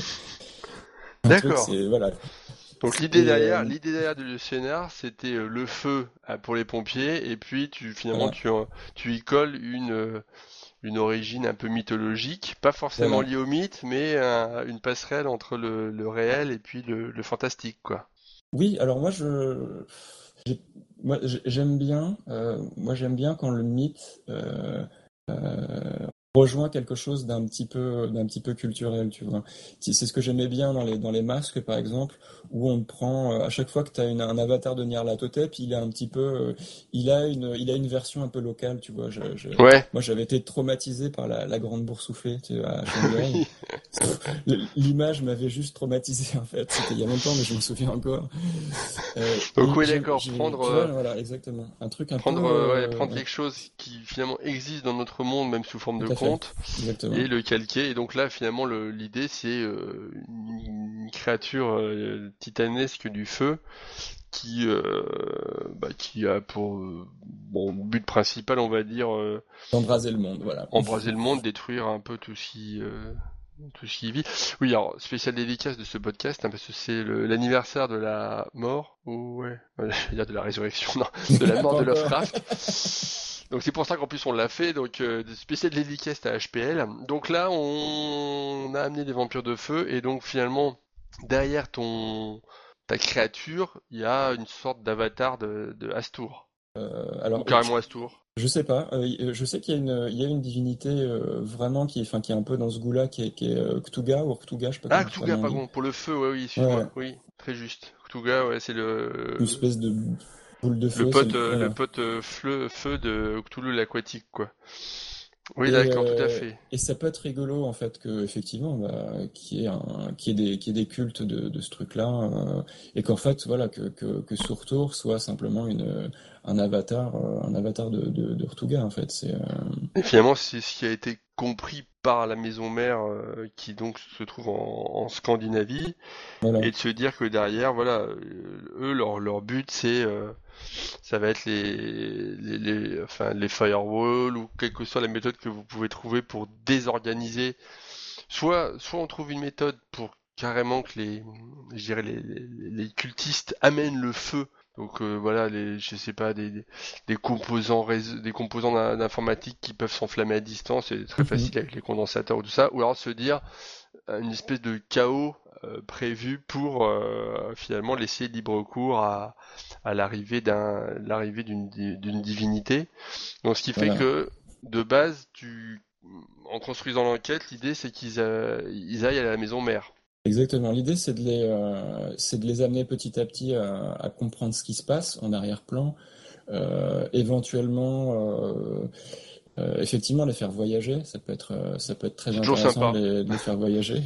un truc, D'accord. c'est voilà. Donc l'idée Et derrière, euh, l'idée derrière du scénar, c'était euh, le feu euh, pour les pompiers, et puis tu finalement voilà, tu en- tu y colles une euh, une origine un peu mythologique, pas forcément voilà. liée au mythe, mais un- une passerelle entre le, le réel et puis le, le fantastique, quoi. Oui, alors moi je, j'ai- moi j'ai- j'aime bien, euh, moi j'aime bien quand le mythe euh, euh, rejoint quelque chose d'un petit peu d'un petit peu culturel, tu vois. C'est c'est ce que j'aimais bien dans les dans les masques par exemple, où on prend euh, à chaque fois que tu as une, un avatar de Nyarlathotep, il est un petit peu euh, il a une il a une version un peu locale, tu vois. Je, je- Ouais. moi j'avais été traumatisé par la, la grande boursouflée, tu vois, à Shanghai. Oui. L'image m'avait juste traumatisé en fait. C'était il y a longtemps, mais je m'en souviens encore. Euh, Donc et oui, j'aime, d'accord. j'ai, Prendre tu vois, euh, voilà, exactement. Un truc un peu, prendre euh, ouais, euh, prendre ouais, quelque chose qui finalement existe dans notre monde, même sous forme de tout à fait, conte, et exactement. le calquer. Et donc là, finalement, le- l'idée, c'est euh, une, une créature euh, titanesque du feu qui, euh, bah, qui a pour euh, bon but principal, on va dire, euh, D'embraser le monde, voilà. embraser le monde, détruire un peu tout ce qui, euh, tout ce qui vit. Oui, alors spécial dédicace de ce podcast, hein, parce que c'est le- l'anniversaire de la mort, ou ouais, ouais, je veux dire de la résurrection, non, de la mort Pas de encore. Lovecraft. Donc c'est pour ça qu'en plus on l'a fait, donc euh, spécial dédicace à H P L. Donc là on... on a amené des vampires de feu, et donc finalement derrière ton ta créature, il y a une sorte d'avatar de, de Astour, Euh, ou alors, carrément Astour. je sais pas. Euh, y- je sais qu'il y a une, il y a une divinité euh, vraiment qui est, enfin, qui est un peu dans ce goût-là, qui est, qui est euh, Cthulhu ou Cthulhu, je sais pas Ah, comment Cthulhu, vraiment on dit. pardon, pour le feu, ouais, oui, Ouais, ouais. excuse-moi, oui, très juste. Cthulhu, ouais, c'est Une le espèce de boule de le feu, c'est pote, le- euh, le voilà. pote euh, fleu- feu de Cthulhu l'aquatique, quoi. Oui, Et, d'accord, tout à euh, fait. et ça peut être rigolo en fait que effectivement bah, qu'il y ait un, qu'il y ait des, qu'il y ait des cultes de, de ce truc-là euh, et qu'en fait voilà que que, que Surtur soit simplement une un avatar euh, un avatar de de, de Rtuga en fait c'est euh, Et finalement, c'est ce qui a été compris par la maison mère euh, qui donc se trouve en, en Scandinavie, voilà et de se dire que derrière, voilà, euh, eux, leur, leur but, c'est, euh, ça va être les, les, les, enfin, les firewalls, ou quelle que soit la méthode que vous pouvez trouver pour désorganiser. Soit, soit on trouve une méthode pour carrément que les, je dirais les, les, les cultistes amènent le feu. Donc euh, voilà, les, je sais pas, des, des, des composants rése- des composants d'in- d'informatique qui peuvent s'enflammer à distance, c'est très Mhm. facile avec les condensateurs ou tout ça. Ou alors se dire euh, une espèce de chaos euh, prévu pour euh, finalement laisser libre cours à, à l'arrivée d'un, l'arrivée d'une, di- d'une divinité. Donc ce qui fait Voilà, que de base, tu, en construisant l'enquête, l'idée c'est qu'ils euh, ils aillent à la maison mère. exactement. L'idée c'est de les euh, c'est de les amener petit à petit à, à comprendre ce qui se passe en arrière-plan, euh, éventuellement euh, euh, effectivement les faire voyager, ça peut être euh, ça peut être très C'est toujours intéressant sympa. de les, de les faire voyager.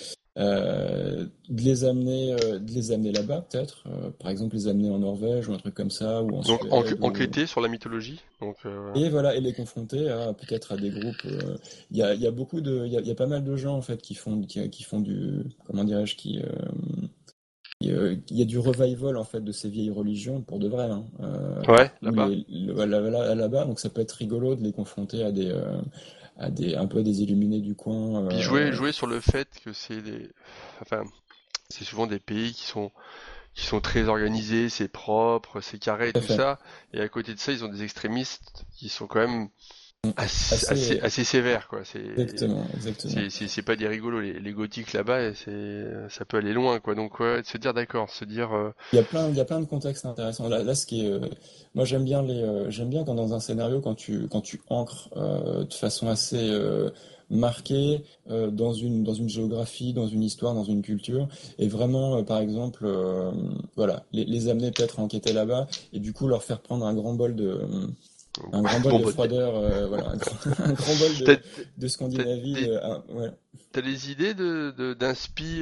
Euh, de les amener, euh, de les amener là-bas peut-être, euh, par exemple les amener en Norvège ou un truc comme ça, ou en Donc en- Suède, ou enquêter sur la mythologie. Donc euh, voilà. et voilà et les confronter à peut-être à des groupes. euh, Il y a, il y a beaucoup de, il y a, il y a pas mal de gens en fait qui font, qui, qui font du, comment dirais-je, qui, euh, qui, euh, il y a du revival en fait de ces vieilles religions pour de vrai, hein, euh, Ouais, où là-bas. les, le- là- là- là-bas, donc ça peut être rigolo de les confronter à des, euh, à des, un peu des illuminés du coin. Puis jouer, euh, jouer sur le fait que c'est des, enfin, c'est souvent des pays qui sont qui sont très organisés, c'est propre, c'est carré et Tout à tout fait. ça. Et à côté de ça, ils ont des extrémistes qui sont quand même assez assez, Assez, assez sévères, quoi. C'est exactement, exactement. c'est c'est c'est pas des rigolos. Les, les gothiques là-bas, c'est ça peut aller loin, quoi. Donc ouais, de se dire d'accord, se dire euh, Il y a plein, il y a plein de contextes intéressants. Là, là, ce qui est, euh, moi, j'aime bien les, euh, j'aime bien quand dans un scénario, quand tu, quand tu ancres euh, de façon assez euh, marquée euh, dans une, dans une géographie, dans une histoire, dans une culture, et vraiment, euh, par exemple, euh, voilà, les, les amener peut-être à enquêter là-bas, et du coup leur faire prendre un grand bol de, un grand bol bon de bah, froideur, euh, voilà, un grand, un grand bol t'as de, de t'as Scandinavie, des euh, ah, ouais. t'as des idées de de d'inspi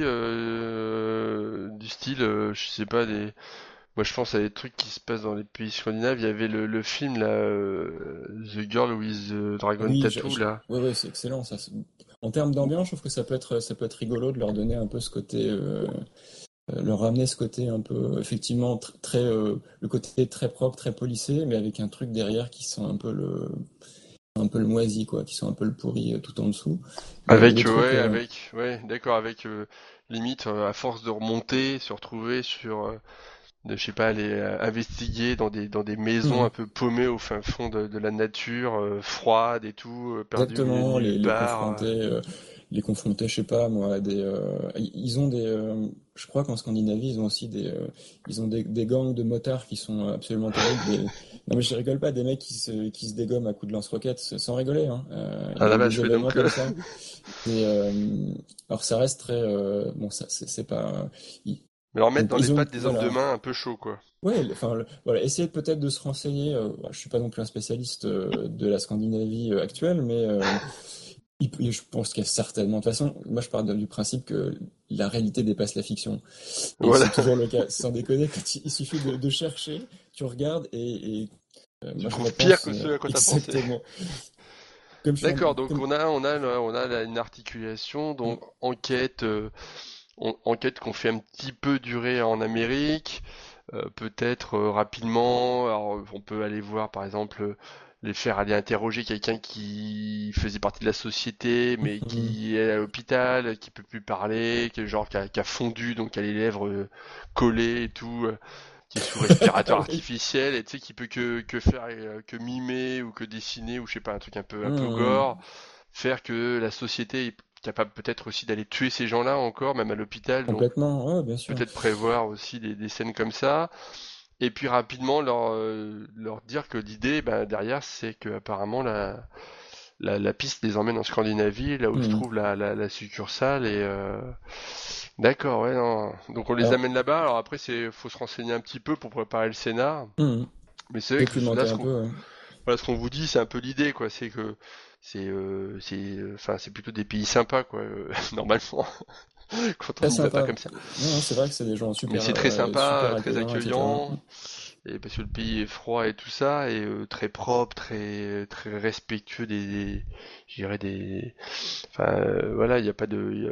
euh, du style, euh, je sais pas des. Moi, je pense à des trucs qui se passent dans les pays scandinaves. Il y avait le, le film là, euh, The Girl with the Dragon Oui, je- Tattoo je- là. ouais, ouais, c'est excellent ça. C'est- En termes d'ambiance, je trouve que ça peut être, ça peut être rigolo de leur donner un peu ce côté, euh, euh, leur ramener ce côté un peu, effectivement, tr- très, euh, le côté très propre, très policé, mais avec un truc derrière qui sent un peu le, un peu le moisi, quoi, qui sent un peu le pourri euh, tout en dessous. Les, Avec les euh, trucs, ouais, euh, avec ouais, d'accord, avec euh, limite euh, à force de remonter, se retrouver sur, euh, de, je sais pas, aller euh, investiguer dans des dans des maisons un mhm. peu paumées au fin fond de, de la nature, euh, froide et tout, euh, perdu au milieu de Exactement, nulle les, les part. euh. confronter, euh, les confronter, je sais pas moi, à des, euh, ils ils ont des, euh, je crois qu'en Scandinavie ils ont aussi des, euh, ils ont des, des gangs de motards qui sont absolument terribles. Des... Non mais je rigole pas, des mecs qui se, qui se dégomment à coups de lance-roquettes, sans rigoler, hein. Euh, Ah il y la a des vache, ouais, événements donc euh, comme ça. Et euh, alors ça reste très, euh, bon ça c'est c'est pas, ils, mais leur mettre ils dans les ils ont, pattes des hommes de voilà. main un peu chaud quoi. Ouais, le- enfin, le- voilà, essayer peut-être de se renseigner. Euh, voilà, je suis pas non plus un spécialiste euh, de la Scandinavie euh, actuelle, mais euh, il peut- je pense qu'il y a certainement. De toute façon, moi, je pars de- du principe que la réalité dépasse la fiction, et Voilà, c'est toujours le cas. Sans déconner, quand il, il suffit de, de chercher, tu regardes, et, et, euh, tu moi, je trouves pire repense que euh, ce à quoi t'as pensé. exactement. Comme je suis un, D'accord, donc comme, on a on a le- on a la- une articulation, donc enquête. euh, en- enquête qu'on fait un petit peu durer en Amérique, euh, peut-être euh, rapidement. Alors, on peut aller voir par exemple les faire aller interroger quelqu'un qui faisait partie de la société, mais Mhm. qui est à l'hôpital, qui peut plus parler, qui est genre qui a, qui a fondu, donc qui a les lèvres euh, collées et tout, euh, qui est sous respirateur Oui. artificiel, et tu sais, qui peut que, que faire, euh, que mimer ou que dessiner, ou je sais pas, un truc un peu, un peu Mhm. gore, faire que la société est capable peut-être aussi d'aller tuer ces gens-là encore, même à l'hôpital, donc Complètement, ouais, bien sûr. peut-être prévoir aussi des, des scènes comme ça. Et puis rapidement leur, euh, leur dire que l'idée, bah, derrière, c'est que apparemment la, la, la piste les emmène en Scandinavie, là où se Mhm. trouve la, la, la succursale. Et euh... d'accord, ouais, non. Donc on les Alors, amène là-bas. Alors après, c'est faut se renseigner un petit peu pour préparer le scénar. mhm. Mais c'est vrai que là, Documenter ce un qu'on peu, ouais. voilà, ce qu'on vous dit, c'est un peu l'idée, quoi. C'est que c'est, euh, c'est, euh, enfin, c'est plutôt des pays sympas, quoi. euh, normalement, quand on Très dit ça sympa. comme ça. Non, non, c'est vrai que c'est des gens Mais super, c'est très euh, sympa, super très accueillants, et cetera. accueillant. Et parce que le pays est froid et tout ça, et euh, très propre, très très respectueux des, des je dirais des, enfin euh, voilà, il n'y a pas de, il y a,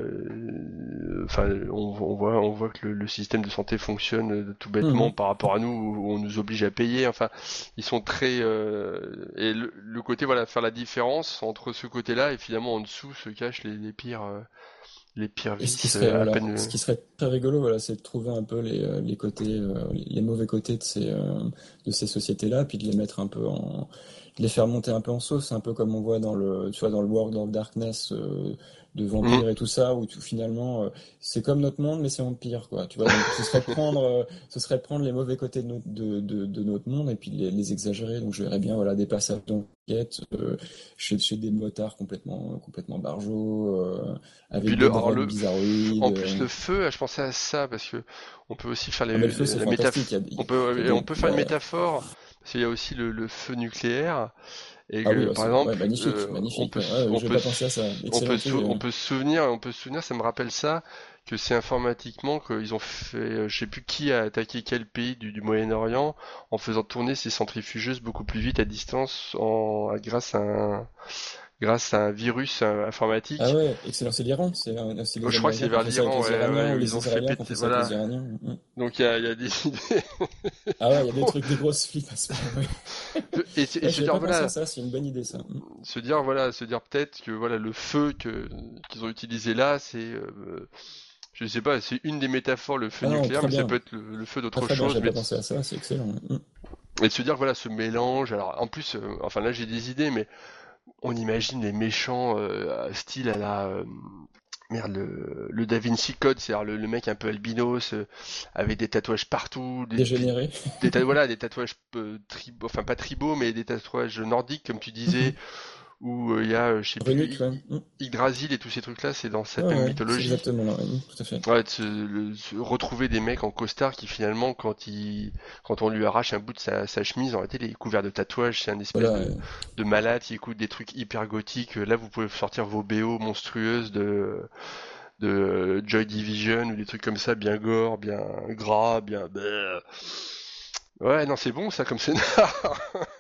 euh, enfin on, on voit on voit que le, le système de santé fonctionne euh, tout bêtement Mhm. par rapport à nous, où on nous oblige à payer. Enfin, ils sont très euh, et le, le côté voilà faire la différence entre ce côté-là et finalement en dessous se cachent les, les pires euh, les pires Et ce qui vices serait, euh, à voilà, peine. ce qui serait très rigolo, voilà, c'est de trouver un peu les, euh, les côtés, euh, les mauvais côtés de ces, euh, de ces sociétés-là, puis de les mettre un peu en, de les faire monter un peu en sauce, un peu comme on voit dans le, tu vois, dans le World of Darkness, euh, de Mhm. vampires et tout ça, où tout, finalement, euh, c'est comme notre monde, mais c'est en pire, quoi. Tu vois, donc ce serait de prendre, euh, ce serait de prendre les mauvais côtés de notre, de, de, de notre monde et puis de les, les exagérer. Donc je verrais bien, voilà, des passages d'enquête, euh, chez, chez des motards complètement, complètement barjots, euh, Et puis avec le, des alors drogues le, f- en bizarroïdes. plus euh. le feu, je pensais à ça parce que on peut aussi faire Ah, mais les, le feu, les- c'est la fantastique. métaphore, Il y a, on il y a peut, et on des, peut faire une bah, métaphore parce qu'il y a aussi le, le feu nucléaire et ah oui, que bah, par c'est ouais, exemple, magnifique, euh, on magnifique. peut, Ouais, s- ouais, on je n'avais peut, pas pensé à s- ça. on peut, Excellente sou- idée. on Ouais. peut se souvenir, on peut se souvenir, ça me rappelle ça que c'est informatiquement qu'ils ont fait, euh, je sais plus qui a attaqué quel pays du, du Moyen-Orient en faisant tourner ces centrifugeuses beaucoup plus vite à distance en grâce à un, grâce à un virus euh, Ah informatique. ouais, excellent. C'est l'Iran. C'est euh, c'est Oh, les je crois que Américains c'est qui ont vers fait ça avec l'Iran, les ouais, Iraniens ouais, ou où ils les ont fait Israéliens qui ont péter, fait ça avec les voilà. Iraniens. Mm. Donc il y a, il y a des idées. Ah ouais, il y a des trucs, des grosses flips à se faire. Ouais, et, se- et ouais, se j'avais dire pas pensé à voilà, ça. C'est une bonne idée ça. Mm. se dire voilà, se dire peut-être que voilà le feu que qu'ils ont utilisé là, c'est euh, je sais pas, c'est une des métaphores le feu Ah non, nucléaire, très mais ça bien, peut être le, le feu très d'autre très bien. chose, J'avais mais pas de, pensé à ça. C'est excellent. Mm. et de se dire voilà ce mélange. Alors en plus, euh, enfin là j'ai des idées, mais on imagine les méchants euh, style à la euh, merde le, le Da Vinci Code, c'est-à-dire le, le mec un peu albinos euh, avec des tatouages partout, des, des, Dégénéré. des ta- voilà des tatouages euh, tribaux, enfin pas tribaux, mais des tatouages nordiques comme tu disais, Mhm. où euh, il y a euh, je sais plus Runique, I- ouais. I- Mm. Yggdrasil et tous ces trucs-là, c'est dans Ouais, cette même ouais, c'est mythologie. exactement là. Ouais. Mm, tout à fait. Ouais, de se, le- se retrouver des mecs en costard qui finalement, quand il, quand on lui arrache un bout de sa, sa chemise, en réalité, il est couvert de tatouages. C'est un espèce Voilà. de, euh, de malade qui écoute des trucs hyper gothiques. Là, vous pouvez sortir vos B O monstrueuses de, de euh, Joy Division ou des trucs comme ça, bien gore, bien gras, bien. Bleh. Ouais, non, c'est bon ça comme scénar.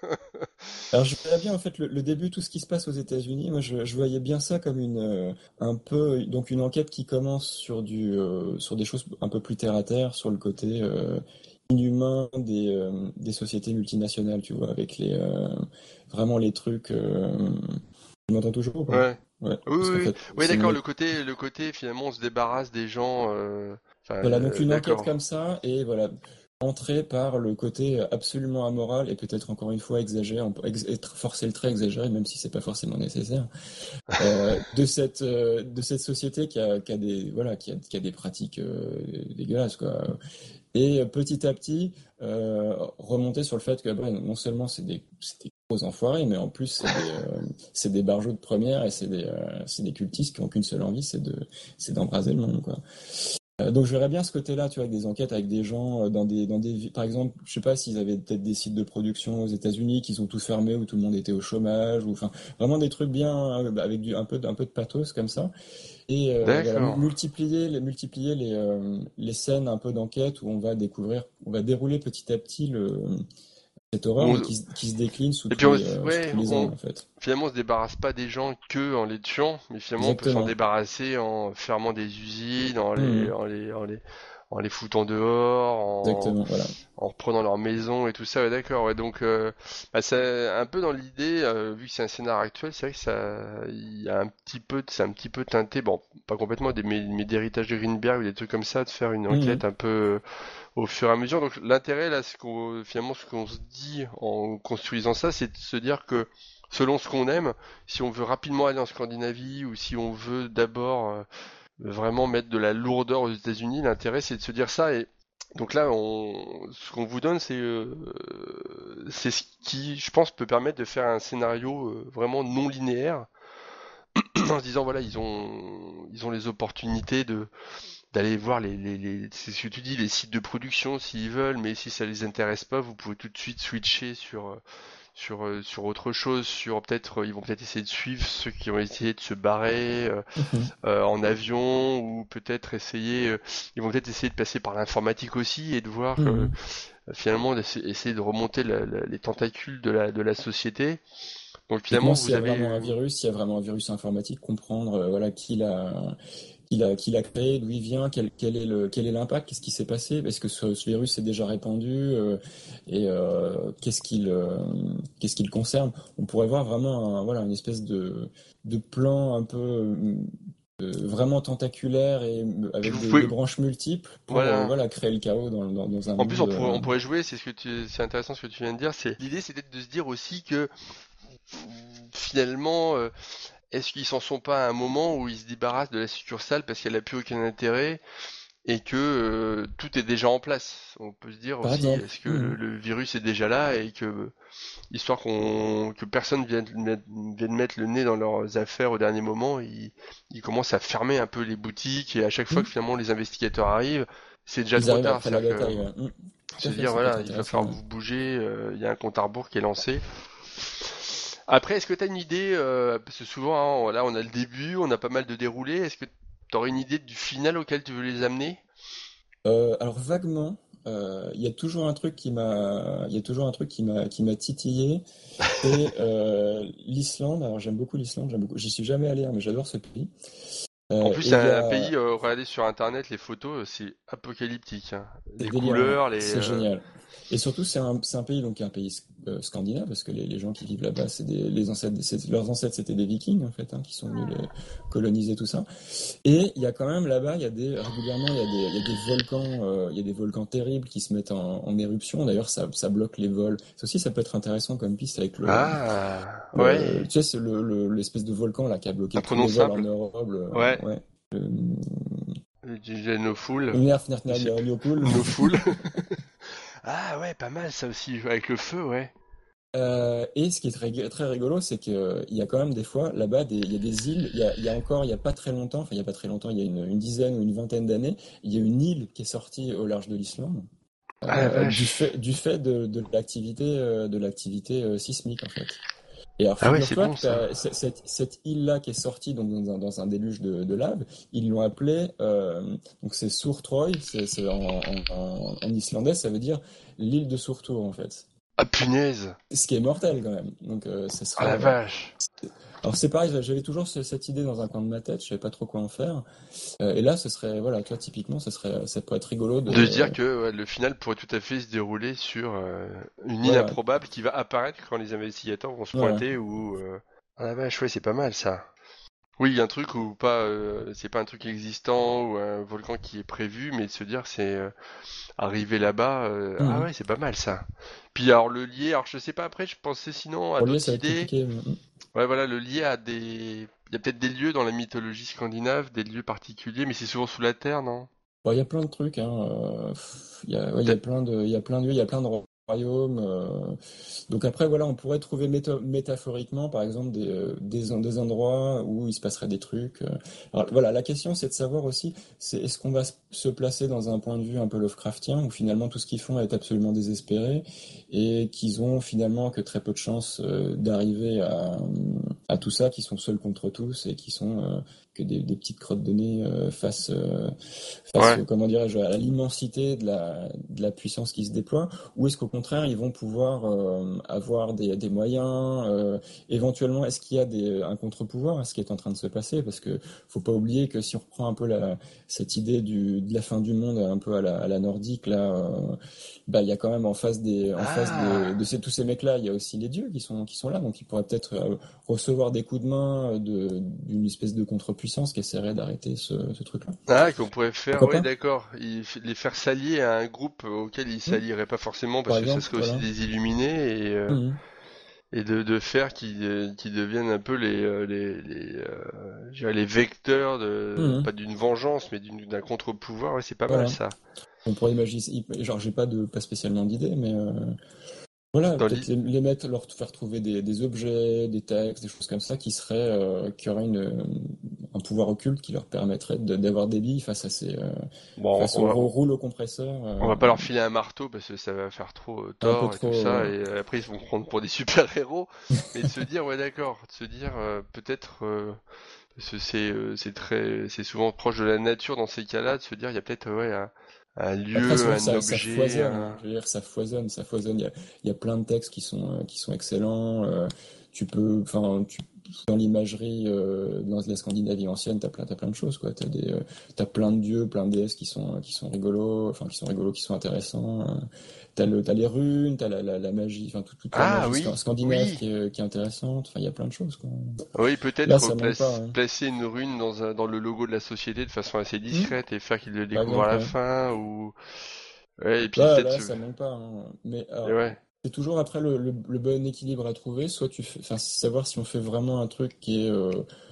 Alors je verrais bien en fait le, le début, tout ce qui se passe aux États-Unis. Moi, je, je voyais bien ça comme une euh, un peu donc une enquête qui commence sur du euh, sur des choses un peu plus terre à terre, sur le côté euh, inhumain des euh, des sociétés multinationales, tu vois, avec les euh, vraiment les trucs. Euh... Tu m'entends toujours ou pas? Ouais. Ouais, Oui, parce oui, qu'en oui. fait Oui, c'est d'accord. une Le côté, le côté, finalement, on se débarrasse des gens. euh, Enfin, voilà donc euh, une enquête d'accord. comme ça et voilà entrer par le côté absolument amoral et peut-être encore une fois exagéré, on peut ex- être- forcer le trait exagéré même si c'est pas forcément nécessaire euh, de cette euh, de cette société qui a, qui a des voilà qui a, qui a des pratiques euh, dégueulasses quoi et euh, petit à petit euh, remonter sur le fait que bah, non seulement c'est des c'est des gros enfoirés mais en plus c'est des euh, c'est des barjots de première et c'est des euh, c'est des cultistes qui ont qu'une seule envie c'est de c'est d'embraser le monde quoi. Euh, donc je verrais bien ce côté-là, tu vois, avec des enquêtes, avec des gens euh, dans des dans des vi- par exemple, je sais pas s'ils avaient peut-être des sites de production aux États-Unis, qu'ils ont tout fermé, où tout le monde était au chômage, ou enfin vraiment des trucs bien euh, avec du un peu un peu de pathos comme ça. Et euh, voilà, mu- D'accord. multiplier les multiplier les euh, les scènes un peu d'enquête où on va découvrir, on va dérouler petit à petit le cette horreur, mais On- qui se- qui se décline sous Et tous puis, on, les s- euh, sous ouais, tous les on, angles en fait. finalement, on se débarrasse pas des gens que en les tuant, mais finalement, on peut s'en Exactement. débarrasser en fermant des usines, en les, Mhm. en les, en les, en les foutant dehors, en, Exactement, voilà. en reprenant leur maison et tout ça. Ouais, d'accord. Ouais, donc, euh, bah, c'est un peu dans l'idée, euh, vu que c'est un scénario actuel, c'est vrai que ça, il y a un petit peu, c'est un petit peu teinté, bon, pas complètement, des, mais, mais d'héritage de Greenberg ou des trucs comme ça, de faire une Mhm. enquête un peu euh, au fur et à mesure. Donc, l'intérêt là, c'est qu'on, finalement, ce qu'on se dit en construisant ça, c'est de se dire que selon ce qu'on aime, si on veut rapidement aller en Scandinavie ou si on veut d'abord euh, vraiment mettre de la lourdeur aux États-Unis, l'intérêt c'est de se dire ça. Et donc là, on, ce qu'on vous donne, c'est euh, c'est ce qui, je pense, peut permettre de faire un scénario euh, vraiment non linéaire, en se disant voilà, ils ont ils ont les opportunités de d'aller voir les, les, les c'est ce que tu dis, les sites de production s'ils veulent, mais si ça les intéresse pas, vous pouvez tout de suite switcher sur euh, sur euh, sur autre chose, sur peut-être euh, ils vont peut-être essayer de suivre ceux qui ont essayé de se barrer euh, Mhm. euh, en avion, ou peut-être essayer euh, ils vont peut-être essayer de passer par l'informatique aussi et de voir euh, Mhm. finalement d'essa- essayer de remonter la- la- les tentacules de la de la société. Donc finalement Typiquement, s'il vous y a avez vraiment un euh, virus, s'il y a vraiment un virus informatique, comprendre euh, voilà qui l'a qui l'a qui l'a créé, d'où il vient, quel, quel est le quel est l'impact, qu'est-ce qui s'est passé, est-ce que ce, ce virus est déjà répandu euh, et euh, qu'est-ce qu'il euh, qu'est-ce qu'il concerne. On pourrait voir vraiment un, voilà une espèce de de plan un peu euh, euh, vraiment tentaculaire et euh, puis avec vous des, des pouvez branches multiples pour euh, voilà. voilà créer le chaos dans dans, dans un En plus, on monde. pourrait, euh, on pourrait jouer, c'est ce que tu, c'est intéressant ce que tu viens de dire. C'est l'idée, c'est peut-être de se dire aussi que finalement, euh, est-ce qu'ils s'en sont pas à un moment où ils se débarrassent de la succursale parce qu'elle a plus aucun intérêt et que euh, tout est déjà en place. On peut se dire Par aussi, exemple. est-ce que le, Mhm. le virus est déjà là et que histoire qu'on que personne vienne mettre, vienne mettre le nez dans leurs affaires au dernier moment, ils, ils commencent à fermer un peu les boutiques et à chaque fois que Mhm. finalement les investigateurs arrivent, c'est déjà Ils trop arrivent tard. après la C'est-à-dire que bataille. Ouais. Mhm. Tout se à fait, dire ça peut être voilà, il va intéressant. falloir Ouais. vous bouger, euh, il y a un compte à rebours qui est lancé. Après, est-ce que tu as une idée, euh, parce que souvent, hein, là, on a le début, on a pas mal de déroulés, est-ce que tu aurais une idée du final auquel tu veux les amener? Euh, alors vaguement, euh, il y a toujours un truc qui m'a, il y a toujours un truc qui m'a, qui m'a titillé, c'est euh, l'Islande. Alors j'aime beaucoup l'Islande, j'aime beaucoup. J'y suis jamais allé, hein, mais j'adore ce pays. En Euh, plus, et c'est il y un a, pays, euh, regardez sur internet, les photos, euh, c'est apocalyptique, hein. c'est Les délirant, couleurs, les... c'est euh, génial. Et surtout, c'est un, c'est un pays donc qui est un pays euh, scandinave parce que les, les gens qui vivent là-bas, c'est des, les ancêtres, c'est- leurs ancêtres c'était des Vikings en fait, hein, qui sont venus les coloniser tout ça. Et il y a quand même là-bas, il y a des régulièrement, il y a des, il y a des volcans, euh, il y a des volcans terribles qui se mettent en, en éruption. D'ailleurs, ça, ça bloque les vols. Ça aussi, ça peut être intéressant comme piste avec le, Ah, ouais, le, tu sais, c'est le, le- l'espèce de volcan là qui a bloqué tous les vols en imprononçable. Europe. Le- Ouais, ouais. Le, du no full, je sais plus. Nerfnernerniokul. No full. Ah ouais, pas mal ça aussi, avec le feu, ouais. Euh, et ce qui est très, très rigolo, c'est qu'il y a quand même des fois, là-bas, des- il y a des îles, il y a, il y a encore, il y a pas très longtemps, enfin il y a pas très longtemps, il y a une, une dizaine ou une vingtaine d'années, il y a une île qui est sortie au large de l'Islande, Ah la euh, du vache. fait, du fait de, de l'activité, euh, de l'activité euh, sismique en fait. Et alors Ah ouais, c'est figure-toi bon que ça. t'as- c- cette, cette île-là qui est sortie donc dans un, dans un déluge de, de lave, ils l'ont appelée, euh, donc c'est Surtroy, c'est c'est en, en, en- en islandais, ça veut dire l'île de Surtur en fait. Ah punaise. Ce qui est mortel quand même. Donc euh, ce Ah la serait. euh, vache. Alors c'est pareil, j'avais toujours ce- cette idée dans un coin de ma tête, je savais pas trop quoi en faire. Euh, et là, ce serait, voilà, toi typiquement, ce serait, ça pourrait être rigolo De se dire de, que ouais, le final pourrait tout à fait se dérouler sur euh, une île voilà, improbable qui va apparaître quand les investigateurs vont se voilà. pointer ou... euh, Ah la vache, ouais, c'est pas mal ça. Oui, il y a un truc où pas, euh, c'est pas un truc existant ou un volcan qui est prévu, mais de se dire c'est euh, arriver là-bas, euh, ah Mhm. ouais, c'est pas mal ça. Puis alors le lier, alors je sais pas après, je pensais sinon à Pour lui, ça d'autres va être idées. compliqué. Mhm. Ouais, voilà, le lier à des, il y a peut-être des lieux dans la mythologie scandinave, des lieux particuliers, mais c'est souvent sous la terre, non? Bon, il y a plein de trucs, hein. euh, pff, Il y a, ouais, il y a plein de, il y a plein de lieux, il y a plein de royaumes. euh. Donc après, voilà, on pourrait trouver méta- métaphoriquement, par exemple, des, euh, des, en- des endroits où il se passerait des trucs. euh. Alors voilà, la question, c'est de savoir aussi, c'est est-ce qu'on va s- se placer dans un point de vue un peu Lovecraftien, où finalement tout ce qu'ils font est absolument désespéré, et qu'ils ont finalement que très peu de chances euh, d'arriver à, à tout ça, qui sont seuls contre tous, et qui sont, euh, que des, des petites crottes de nez euh, face, euh, face Ouais. euh, comment dirais-je, à l'immensité de la, de la puissance qui se déploie, ou est-ce qu'au contraire ils vont pouvoir euh, avoir des, des moyens, euh, éventuellement est-ce qu'il y a des, un contre-pouvoir à ce qui est en train de se passer, parce que faut pas oublier que si on reprend un peu la, cette idée du, de la fin du monde un peu à la, à la nordique là, euh, bah il y a quand même en face des, en face Ah. de, de ces, tous ces mecs-là, il y a aussi les dieux qui sont, qui sont là, donc ils pourraient peut-être euh, recevoir des coups de main de, d'une espèce de contre-puissance qui essaierait d'arrêter ce, ce truc-là. Ah, qu'on pourrait faire, Pourquoi ouais, pas? d'accord, ils f- les faire s'allier à un groupe auquel ils Hmm. s'allieraient pas forcément Par parce que ça exemple, serait aussi voilà. des illuminés et euh, Hmm. et de, de faire qu'ils euh, qu'ils deviennent un peu les euh, les les, euh, je dirais les vecteurs de Hmm. pas d'une vengeance mais d'une d'un contre-pouvoir. Ouais, c'est pas mal Voilà. ça. On pourrait imaginer, genre j'ai pas de, pas spécialement d'idée, mais euh, voilà, Dans peut-être l'i- les, les mettre, leur faire trouver des, des objets, des textes, des choses comme ça qui seraient, euh, qui auraient une, un pouvoir occulte qui leur permettrait de- d'avoir des billes face à ces, euh, Bon, face on au va rou- rouleau compresseur, on euh, va pas leur filer un marteau parce que ça va faire trop euh, un peu tort et tout trop. ça euh, et euh, après ils vont prendre pour des super-héros mais de se dire ouais d'accord, de se dire euh, peut-être euh, parce que c'est euh, c'est très c'est souvent proche de la nature dans ces cas-là de se dire il y a peut-être euh, ouais un, un Après, c'est lieu, vrai que un ça, ça objet, foisonne, hein. un... Je veux dire, ça foisonne, ça foisonne. Il y a, il y a plein de textes qui sont, euh, qui sont excellents. euh, tu peux, enfin, tu, dans l'imagerie, euh, dans la Scandinavie ancienne, t'as plein, t'as plein de choses, quoi. T'as des, euh, t'as plein de dieux, plein de déesses qui sont, qui sont rigolos, enfin, qui sont rigolos, qui sont intéressants. euh. T'as le, t'as les runes, t'as la, la, la magie, enfin, toute, toute la Ah magie sca- oui, scandinave oui, qui est, qui est intéressante. Enfin, il y a plein de choses, quoi. oui, Là, peut-être ça manque pas, place- hein. placer une rune dans un, dans le logo de la société de façon assez Hmm, discrète et faire qu'ils le par découvrent à exemple, la ouais. fin ou ouais et puis Là, peut-être là, ça manque pas, hein. Mais et alors, ouais. c'est toujours après le, le, le bon équilibre à trouver. Soit tu fais, enfin, savoir si on fait vraiment un truc qui est euh,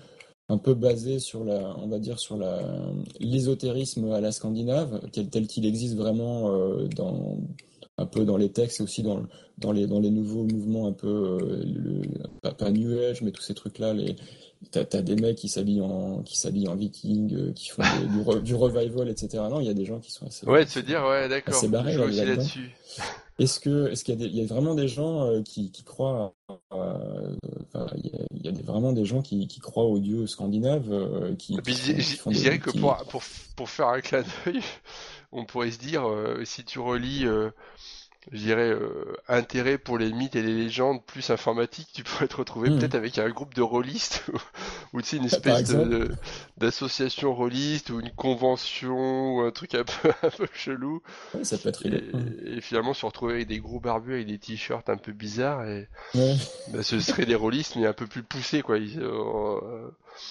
un peu basé sur la, on va dire sur la l'ésotérisme à la scandinave, tel, tel qu'il existe vraiment euh, dans un peu dans les textes et aussi dans le- dans les dans les nouveaux mouvements un peu euh, le, pas, pas New Age, mais tous ces trucs-là. Les T'as, t'as des mecs qui s'habillent en qui s'habillent en viking, euh, qui font des, du, re- du revival, et cetera. Non, il y a des gens qui sont assez Ouais, de se assez, dire ouais, d'accord, assez barrés jouer là, aussi là-dedans. là-dessus. Est-ce que, est-ce qu'il y a des, il y a vraiment des gens euh, qui, qui croient, à- à- enfin, il y a, il y a des- vraiment des gens qui, qui croient aux dieux scandinaves, euh, Et qui, puis qui je font, qui je- font je des, dirais que pour qui, pour pour faire un clin d'œil, on pourrait se dire euh, si tu relis euh, je dirais, euh, intérêt pour les mythes et les légendes plus informatiques, tu pourrais te retrouver Mhm. peut-être avec un groupe de rôlistes ou tu sais une Par espèce exemple, de d'association rôliste ou une convention ou un truc un peu un peu chelou ouais, ça peut être rigolo. Mhm. et, et finalement se retrouver avec des gros barbus avec des t-shirts un peu bizarres et Ouais, bah, ce serait des rôlistes mais un peu plus poussés quoi. Ils, euh,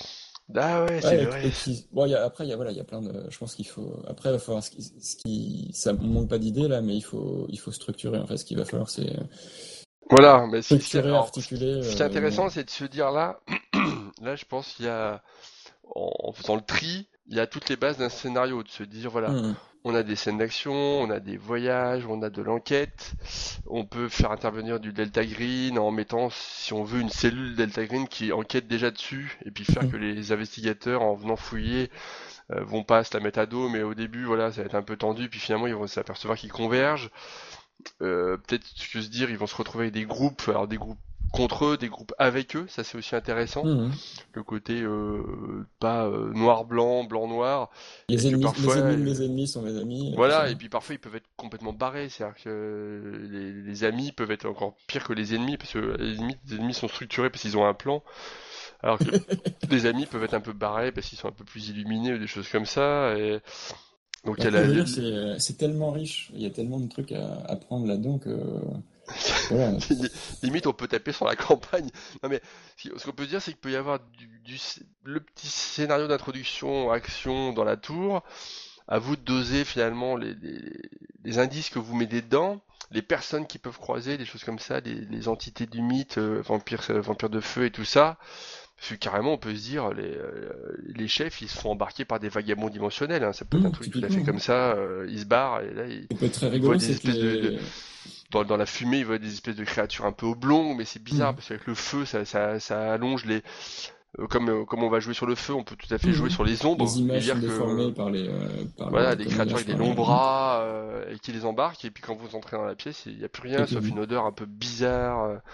Ah ouais, c'est ouais, et, vrai. et qui, bon, il y a, après, il y a, voilà, il y a plein de, je pense qu'il faut, après, il va falloir, ce qui, ce qui, ça manque pas d'idées là, mais il faut, il faut structurer. En fait, ce qu'il va falloir, c'est Voilà, mais ce qui, ce qui- structurer, alors, articuler. ce qui est Euh, intéressant, c'est de se dire là, là, je pense qu'il y a en, en faisant le tri, il y a toutes les bases d'un scénario, de se dire, voilà, mhm. on a des scènes d'action, on a des voyages, on a de l'enquête, on peut faire intervenir du Delta Green en mettant, si on veut, une cellule Delta Green qui enquête déjà dessus, et puis faire que les investigateurs, en venant fouiller, euh, vont pas se la mettre à dos, mais au début, voilà, ça va être un peu tendu, puis finalement, ils vont s'apercevoir qu'ils convergent. Euh, peut-être que se dire, ils vont se retrouver avec des groupes, alors des groupes contre eux, des groupes avec eux, ça c'est aussi intéressant. Mhm. Le côté euh, pas euh, noir-blanc, blanc-noir, et Les que ennemis, parfois, les ennemis de mes euh, ennemis sont mes amis, et tout voilà, ça. et puis parfois ils peuvent être complètement barrés, c'est-à-dire que euh, les, les amis peuvent être encore pires que les ennemis, parce que les ennemis, les ennemis sont structurés parce qu'ils ont un plan, alors que les amis peuvent être un peu barrés parce qu'ils sont un peu plus illuminés ou des choses comme ça, et donc il y a Après, la, je veux dire, la- c'est euh, c'est tellement riche, il y a tellement de trucs à, à prendre là-dedans que voilà. Limite, on peut taper sur la campagne. Non mais, ce qu'on peut dire, c'est qu'il peut y avoir du, du- le petit scénario d'introduction, action dans la tour. À vous de doser finalement les, les, les indices que vous mettez dedans, les personnes qui peuvent croiser, des choses comme ça, les, les entités du mythe, euh, vampires, euh, vampires de feu et tout ça. Parce que carrément, on peut se dire, les, euh, les chefs, ils se font embarquer par des vagabonds dimensionnels. Hein. Ça peut être un Hum, truc tout à fait typiquement. comme ça. Euh, ils se barrent et là, ils, Ce qui peut être très ils voient rigolo, des c'est que espèces de, de, les. dans, dans la fumée, ils voient des espèces de créatures un peu oblongues, mais c'est bizarre Hum, parce qu'avec le feu, ça, ça, ça allonge les. euh, comme, euh, comme on va jouer sur le feu, on peut tout à fait jouer hum. sur les Les ombres et images sont dire que déformées par les, euh, par voilà, le, des comment créatures dirais-je, avec des par longs les. Hum. bras euh, et qui les embarquent, et puis quand vous entrez dans la pièce, il n'y a plus Et rien puis, sauf une odeur un peu bizarre. euh,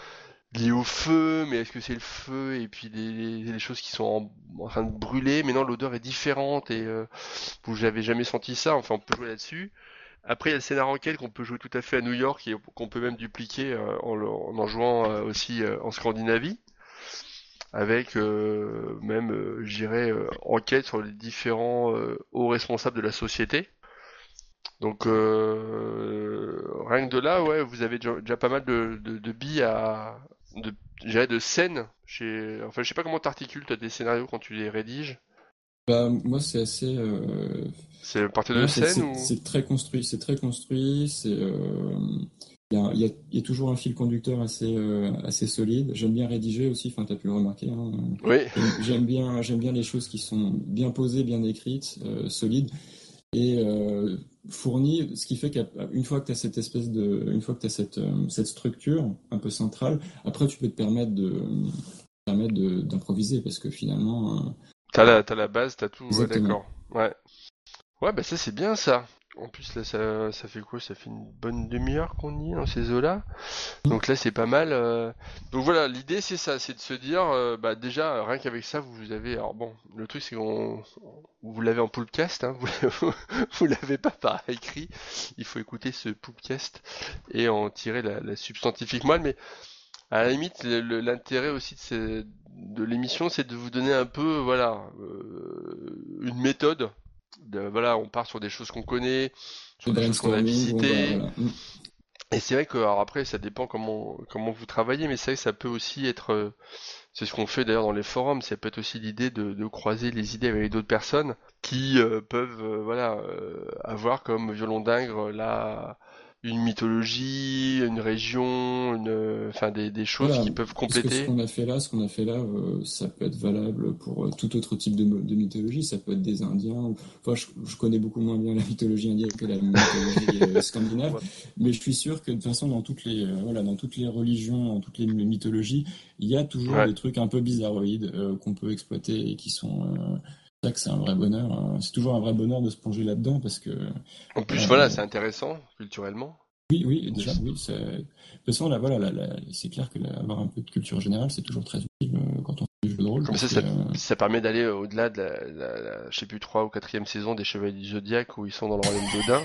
lié au feu, mais est-ce que c'est le feu et puis des, des choses qui sont en, en train de brûler, mais non, l'odeur est différente et euh, vous j'avais jamais senti ça, enfin on peut jouer là-dessus. Après il y a le scénario enquête qu'on peut jouer tout à fait à New York et qu'on peut même dupliquer euh, en, le- en en jouant euh, aussi euh, en Scandinavie, avec euh, même, euh, je dirais, euh, enquête sur les différents euh, hauts responsables de la société. Donc euh, rien que de là, ouais, vous avez déjà, déjà pas mal de, de, de billes à, de, je dirais de scènes. Chez, enfin, je sais pas comment t'articules toi des scénarios quand tu les rédiges. Bah, moi, c'est assez. Euh, C'est à partir de non, c'est scènes c'est- ou? c'est très construit. C'est très construit. C'est. euh, Il y a, il y a- il y a toujours un fil conducteur assez, euh, assez solide. J'aime bien rédiger aussi. Enfin, t'as pu le remarquer. Hein. Oui. J'aime j'aime bien, j'aime bien les choses qui sont bien posées, bien écrites, euh, solides et euh, fournies. Ce qui fait qu'une fois que tu as cette espèce de, une fois que tu as cette, euh, cette structure un peu centrale, après tu peux te permettre de, permettre de- d'improviser parce que finalement, T'as la, t'as la base, t'as tout. euh, Ouais, exactement. d'accord. Ouais. Ouais, bah ça c'est bien ça. En plus là, ça, ça fait quoi? Ça fait une bonne demi-heure qu'on y est dans ces eaux-là. Donc là, c'est pas mal. euh. Donc voilà, l'idée c'est ça, c'est de se dire, euh, bah déjà, rien qu'avec ça, vous avez. Alors bon, le truc c'est qu'on, vous l'avez en podcast, hein, vous, vous l'avez pas par écrit. Il faut écouter ce podcast et en tirer la, la substantifique moelle. Mais à la limite, le- le- l'intérêt aussi de, ces- de l'émission, c'est de vous donner un peu, voilà, euh, une méthode. De- voilà, on part sur des choses qu'on connaît, Le sur des choses qu'on a brainstorming, on va, visitées. voilà. Mm. Et c'est vrai que alors après ça dépend comment comment vous travaillez, mais c'est vrai que ça peut aussi être euh, c'est ce qu'on fait d'ailleurs dans les forums, ça peut être aussi l'idée de, de croiser les idées avec d'autres personnes qui euh, peuvent euh, voilà euh, avoir comme violon d'Ingres là une mythologie, une région, une euh, enfin des, des choses Voilà, qui peuvent parce que ce compléter. qu'on a fait là, ce qu'on a fait là, euh, ça peut être valable pour euh, tout autre type de, mo- de mythologie. Ça peut être des Indiens. ou- Enfin, je, je connais beaucoup moins bien la mythologie indienne que la mythologie euh, On scandinave, va- mais je suis sûr que de toute façon, dans toutes les, euh, voilà, dans toutes les religions, dans toutes les mythologies, il y a toujours Ouais. des trucs un peu bizarroïdes euh, qu'on peut exploiter et qui sont. Euh, c'est ça que c'est un vrai bonheur. Hein. C'est toujours un vrai bonheur de se plonger là-dedans parce que En plus voilà, voilà, c'est intéressant culturellement. oui, oui, De déjà, oui. c'est- De toute façon, là, voilà, là, là, c'est clair que là, avoir un peu de culture générale, c'est toujours très utile euh, quand on fait des jeux de rôle, Comme parce ça, que ça, euh, ça permet d'aller au-delà de la, la- la- je sais plus, trois ou quatrième saison des Chevaliers du Zodiaque où ils sont dans le royaume d'Odin.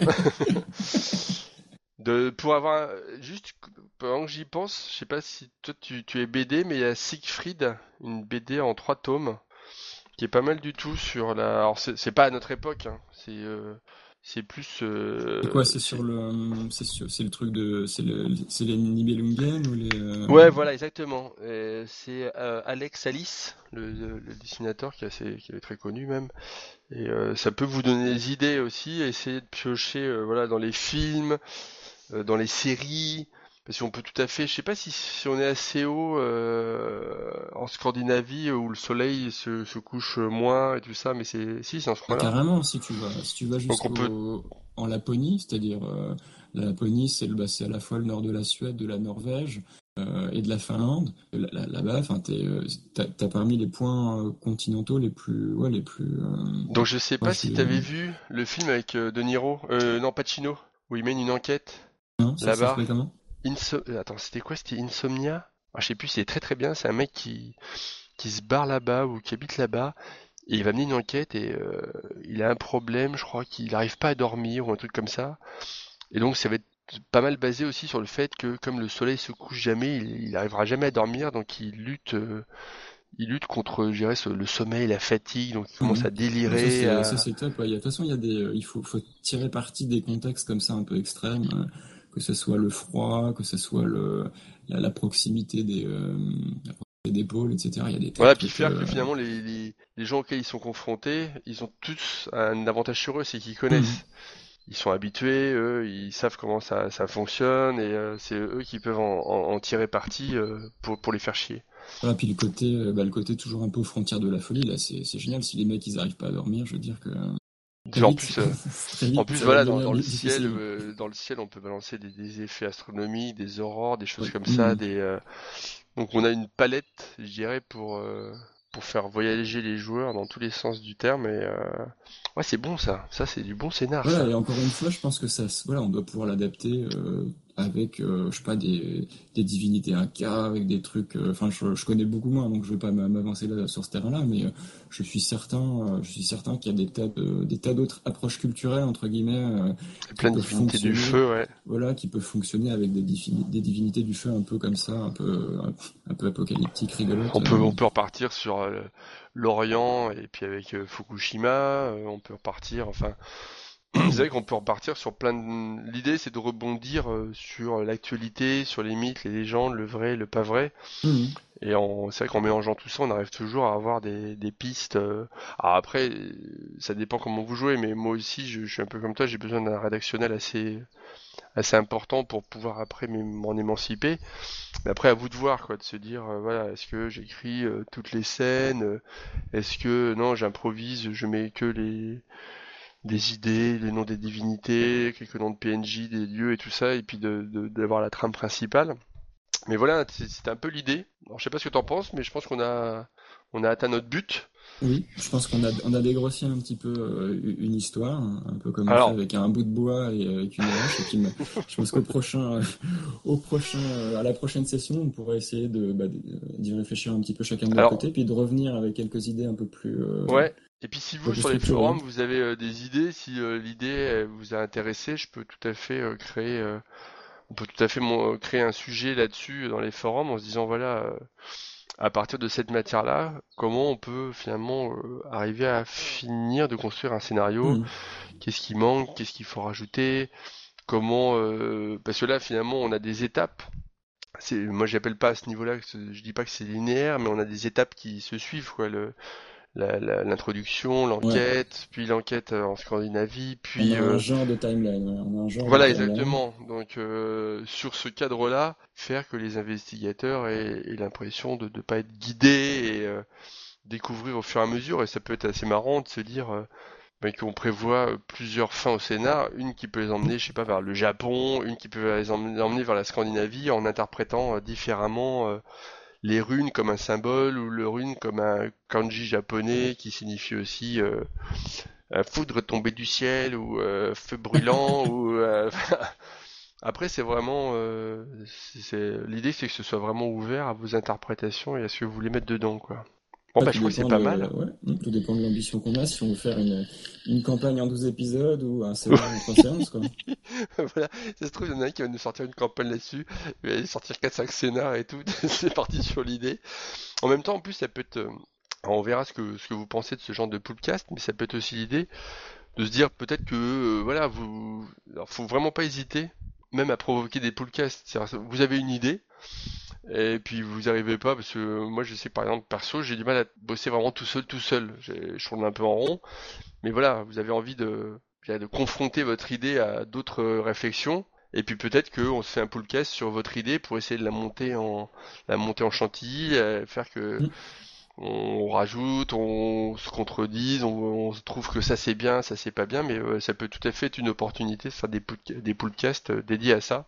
De, pour avoir, un- juste, pendant que j'y pense, je sais pas si toi tu, tu es B D, mais il y a Siegfried, une B D en trois tomes, qui est pas mal du tout sur la, alors c'est c'est pas à notre époque, hein, c'est, euh, c'est plus, c'est quoi? euh, C'est sur c'est, le, c'est sur, c'est le truc de, c'est le, c'est les Nibelungen ou les, euh, ouais, voilà, exactement. Euh, c'est euh, Alex Alice, le, le- le dessinateur qui est assez, qui est très connu même. Et euh, ça peut vous donner des idées aussi, essayer de piocher euh, voilà, dans les films, euh, dans les séries, parce qu'on peut tout à fait, je sais pas si, si on est assez haut euh, en Scandinavie où le soleil se, se couche moins et tout ça, mais c'est si c'est en ce ah, coin-là. carrément, si tu vas, si tu vas Donc on peut, jusqu'au, en Laponie, c'est-à-dire euh, la Laponie, c'est le, bah, c'est à la fois le nord de la Suède, de la Norvège euh, et de la Finlande. Là- là- Là-bas, enfin, t'es, euh, t'as, t'as parmi les points euh, continentaux les plus, ouais, les plus euh, donc je sais pas proches si de. t'avais vu le film avec euh, De Niro, euh, non Pacino, où il mène une enquête Non, ça, ça là-bas. s'appelle comment? Inso... euh, Attends, c'était quoi? C'était Insomnia? Ah, je sais plus, c'est très très bien. C'est un mec qui qui se barre là-bas ou qui habite là-bas. Et il va mener une enquête et euh, il a un problème, je crois qu'il n'arrive pas à dormir ou un truc comme ça. Et donc ça va être pas mal basé aussi sur le fait que comme le soleil se couche jamais, il, il arrivera jamais à dormir, donc il lutte, euh, il lutte contre, je dirais, ce- le sommeil, la fatigue, donc il commence Mhm. à Bah, ça délirer. c'est ça À... c'est top. Ouais. Il y a- De toute façon, il y a des, euh, il faut, faut tirer parti des contextes comme ça un peu extrêmes, euh, que ce soit le froid, que ce soit le, la, la proximité des, euh, la proximité des pôles, et cetera. Il y a des tas de Voilà, puis trucs. faire que euh, finalement les, les, les gens auxquels ils sont confrontés, ils ont tous un avantage sur eux, c'est qu'ils mhm. connaissent. Ils sont habitués, eux, ils savent comment ça, ça fonctionne et euh, c'est eux qui peuvent en, en- en tirer parti euh, pour, pour les faire chier. Voilà, puis le côté, euh, bah, le côté toujours un peu aux frontières de la folie, là, c'est c'est génial. Si les mecs ils arrivent pas à dormir, je veux dire que euh, très En vite, plus, euh, très en vite, plus, ça va voilà, dans, devenir dans le di- ciel, difficile. euh, dans le ciel, on peut balancer des, des effets astronomiques, des aurores, des choses Ouais. comme ça. Mhm. Des, euh, donc, on a une palette, je dirais, pour euh, pour faire voyager les joueurs dans tous les sens du terme. Et euh, ouais, c'est bon ça. Ça, c'est du bon scénar, Voilà, ça. et encore une fois, je pense que ça, voilà, on doit pouvoir l'adapter. euh, avec, euh, je sais pas, des, des divinités incas, avec des trucs. euh, Enfin, je, je connais beaucoup moins, donc je vais pas m'a- m'avancer là sur ce terrain-là, mais euh, je suis certain, euh, je suis certain qu'il y a des tas de, des tas d'autres approches culturelles entre guillemets euh, C'est qui plein de peuvent divinités du fonctionner. feu, ouais. Voilà, qui peuvent fonctionner avec des, divi- des divinités du feu un peu comme ça, un peu, un, un peu apocalyptiques, rigolotes. On peut, euh. on peut repartir sur euh, l'Orient et puis avec euh, Fukushima, euh, on peut repartir, enfin, c'est vrai qu'on peut repartir sur plein de... L'idée, c'est de rebondir euh, sur l'actualité, sur les mythes, les légendes, le vrai, le pas vrai. Mhm. Et en... c'est vrai qu'en mélangeant tout ça, on arrive toujours à avoir des, des pistes. euh. Alors après, euh, ça dépend comment vous jouez, mais moi aussi, je, je suis un peu comme toi, j'ai besoin d'un rédactionnel assez, assez important pour pouvoir après m'en émanciper. Mais après, à vous de voir, quoi, de se dire, euh, voilà, est-ce que j'écris euh, toutes les scènes, euh, est-ce que non, j'improvise, je mets que les des idées, les noms des divinités, quelques noms de P N J, des lieux et tout ça, et puis de, de- d'avoir la trame principale. Mais voilà, c'est- c'était un peu l'idée. Alors, je sais pas ce que t'en penses, mais je pense qu'on a, on a atteint notre but. Oui, je pense qu'on a, on a dégrossi un petit peu euh, une histoire, un peu comme on fait Alors, avec un bout de bois et euh, avec une hache. Et puis, me- je pense qu'au prochain, euh, au prochain, euh, à la prochaine session, on pourra essayer de, bah, de- d'y réfléchir un petit peu chacun de notre alors, côté, puis de revenir avec quelques idées un peu plus, euh, ouais. Et puis si un peu vous, plus sur les structurées. forums, vous avez euh, des idées, si euh, l'idée euh, vous a intéressé, je peux tout à fait euh, créer, euh, on peut tout à fait mon- créer un sujet là-dessus euh, dans les forums en se disant, voilà, euh, à partir de cette matière-là, comment on peut finalement euh, arriver à finir de construire un scénario. Mhm. Qu'est-ce qui manque, qu'est-ce qu'il faut rajouter, comment euh, parce que là finalement on a des étapes. C'est, moi j'appelle pas à ce niveau-là, que ce- je dis pas que c'est linéaire, mais on a des étapes qui se suivent quoi. Le, la- la- l'introduction, Ouais, l'enquête, puis l'enquête euh, en Scandinavie, on a puis un euh, genre de timeline. Ouais. On a un genre de voilà timeline. exactement. Donc euh, sur ce cadre-là, faire que les investigateurs aient, aient l'impression de ne pas être guidés et euh, découvrir au fur et à mesure. Et ça peut être assez marrant de se dire euh, mais qu'on prévoit euh, plusieurs fins au scénar, une qui peut les emmener, je sais pas, vers le Japon, une qui peut les emmener, emmener vers la Scandinavie en interprétant euh, différemment euh, les runes comme un symbole ou le rune comme un kanji japonais qui signifie aussi euh, euh, foudre tombée du ciel ou euh, feu brûlant ou euh, après c'est vraiment euh, c'est, c'est- l'idée c'est que ce soit vraiment ouvert à vos interprétations et à ce que vous voulez mettre dedans quoi. Bon Ah, bah tout je crois que c'est dépend pas de, mal. ouais, hmm, tout dépend de l'ambition qu'on a, si on veut faire une, une campagne en douze épisodes ou un scénar en trois séances, quoi. Voilà, ça se trouve, il y en a un qui va nous sortir une campagne là-dessus, il va sortir quatre cinq scénars et tout, c'est parti sur l'idée. En même temps, en plus, ça peut être, euh, on verra ce que, ce que vous pensez de ce genre de podcast, mais ça peut être aussi l'idée de se dire peut-être que, euh, voilà, vous, alors, faut vraiment pas hésiter, même à provoquer des podcasts. C'est-à-dire, vous avez une idée, et puis vous arrivez pas, parce que euh, moi je sais que par exemple, perso, j'ai du mal à bosser vraiment tout seul, tout seul. J'ai- Je tourne un peu en rond, mais voilà, vous avez envie de, de confronter votre idée à d'autres euh, réflexions. Et puis peut-être qu'on se fait un podcast sur votre idée pour essayer de la monter en, la monter en chantilly, euh, faire que Hmm. on rajoute, on se contredise, on, on se trouve que ça c'est bien, ça c'est pas bien, mais euh, ça peut tout à fait être une opportunité de faire des, podca- des podcasts euh, dédiés à ça.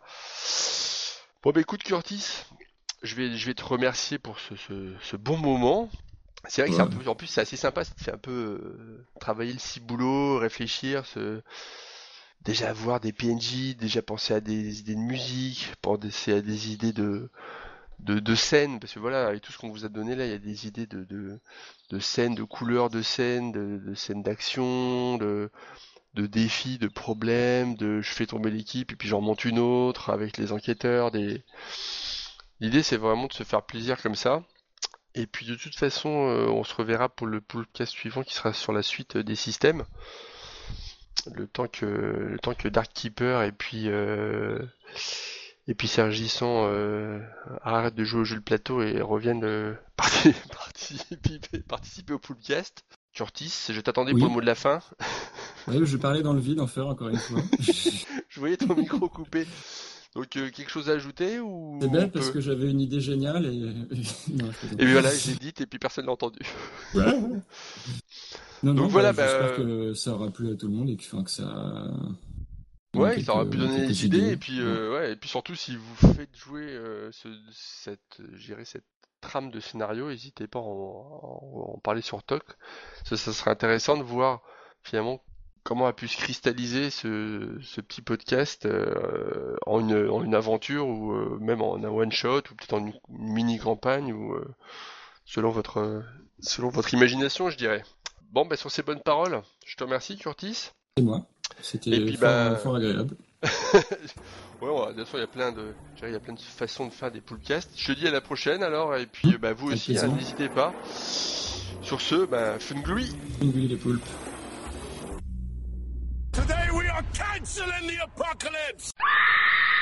Bon bah écoute Curtis, je vais, je vais te remercier pour ce, ce, ce bon moment. C'est vrai que c'est un Ouais. peu, en plus c'est assez sympa, ça te fait un peu euh, travailler le ciboulot, réfléchir, se, déjà voir des P N J, déjà penser à des idées de musique, penser à des idées de, de, de scènes, parce que voilà, avec tout ce qu'on vous a donné là, il y a des idées de, de, de scènes, de couleurs de scènes, de, de scènes d'action, de, de défis, de problèmes, de je fais tomber l'équipe et puis j'en monte une autre avec les enquêteurs. Des... L'idée c'est vraiment de se faire plaisir comme ça. Et puis de toute façon, euh, on se reverra pour le podcast suivant qui sera sur la suite euh, des systèmes. Le temps que le temps que Dark Keeper et puis euh, et puis Serge Gisson euh, arrêtent de jouer au jeu de plateau et reviennent euh, parti- participer, participer au podcast. Curtis, je t'attendais pour le Oui, mot de la fin. ouais, je parlais dans le vide, en faire encore une fois. Je voyais ton micro coupé. Donc euh, quelque chose à ajouter C'est ou on bête parce peut? que j'avais une idée géniale et... non, je Et plaisante. puis voilà, j'ai dit et puis personne l'a entendu. Ouais, ouais. Non, Donc non, voilà, bah, bah j'espère euh, que ça aura plu à tout le monde et que, enfin, que ça donne ouais, ça aurait pu quelques, donner quelques des idées et idées. puis Ouais. euh, ouais, et puis surtout si vous faites jouer euh, ce, cette, je dirais cette trame de scénario, n'hésitez pas à en, en- en parler sur Talk. Ça, ça serait intéressant de voir finalement comment a pu se cristalliser ce, ce petit podcast euh, en, une, en une aventure ou euh, même en un one shot ou peut-être en une, une mini campagne ou euh, selon votre selon votre imagination, je dirais. Bon, bah sur ces bonnes paroles, je te remercie, Curtis. C'est moi. C'était Et puis, fort, bah... fort agréable. Ouais, ouais, bien sûr, il y a plein de, je dirais, il y a plein de façons de faire des poolcasts. Je te dis à la prochaine alors, et puis bah vous Avec aussi, hein, plaisir. n'hésitez pas. Sur ce, bah Funglui. Fungui les poulpes. Today we are canceling the apocalypse!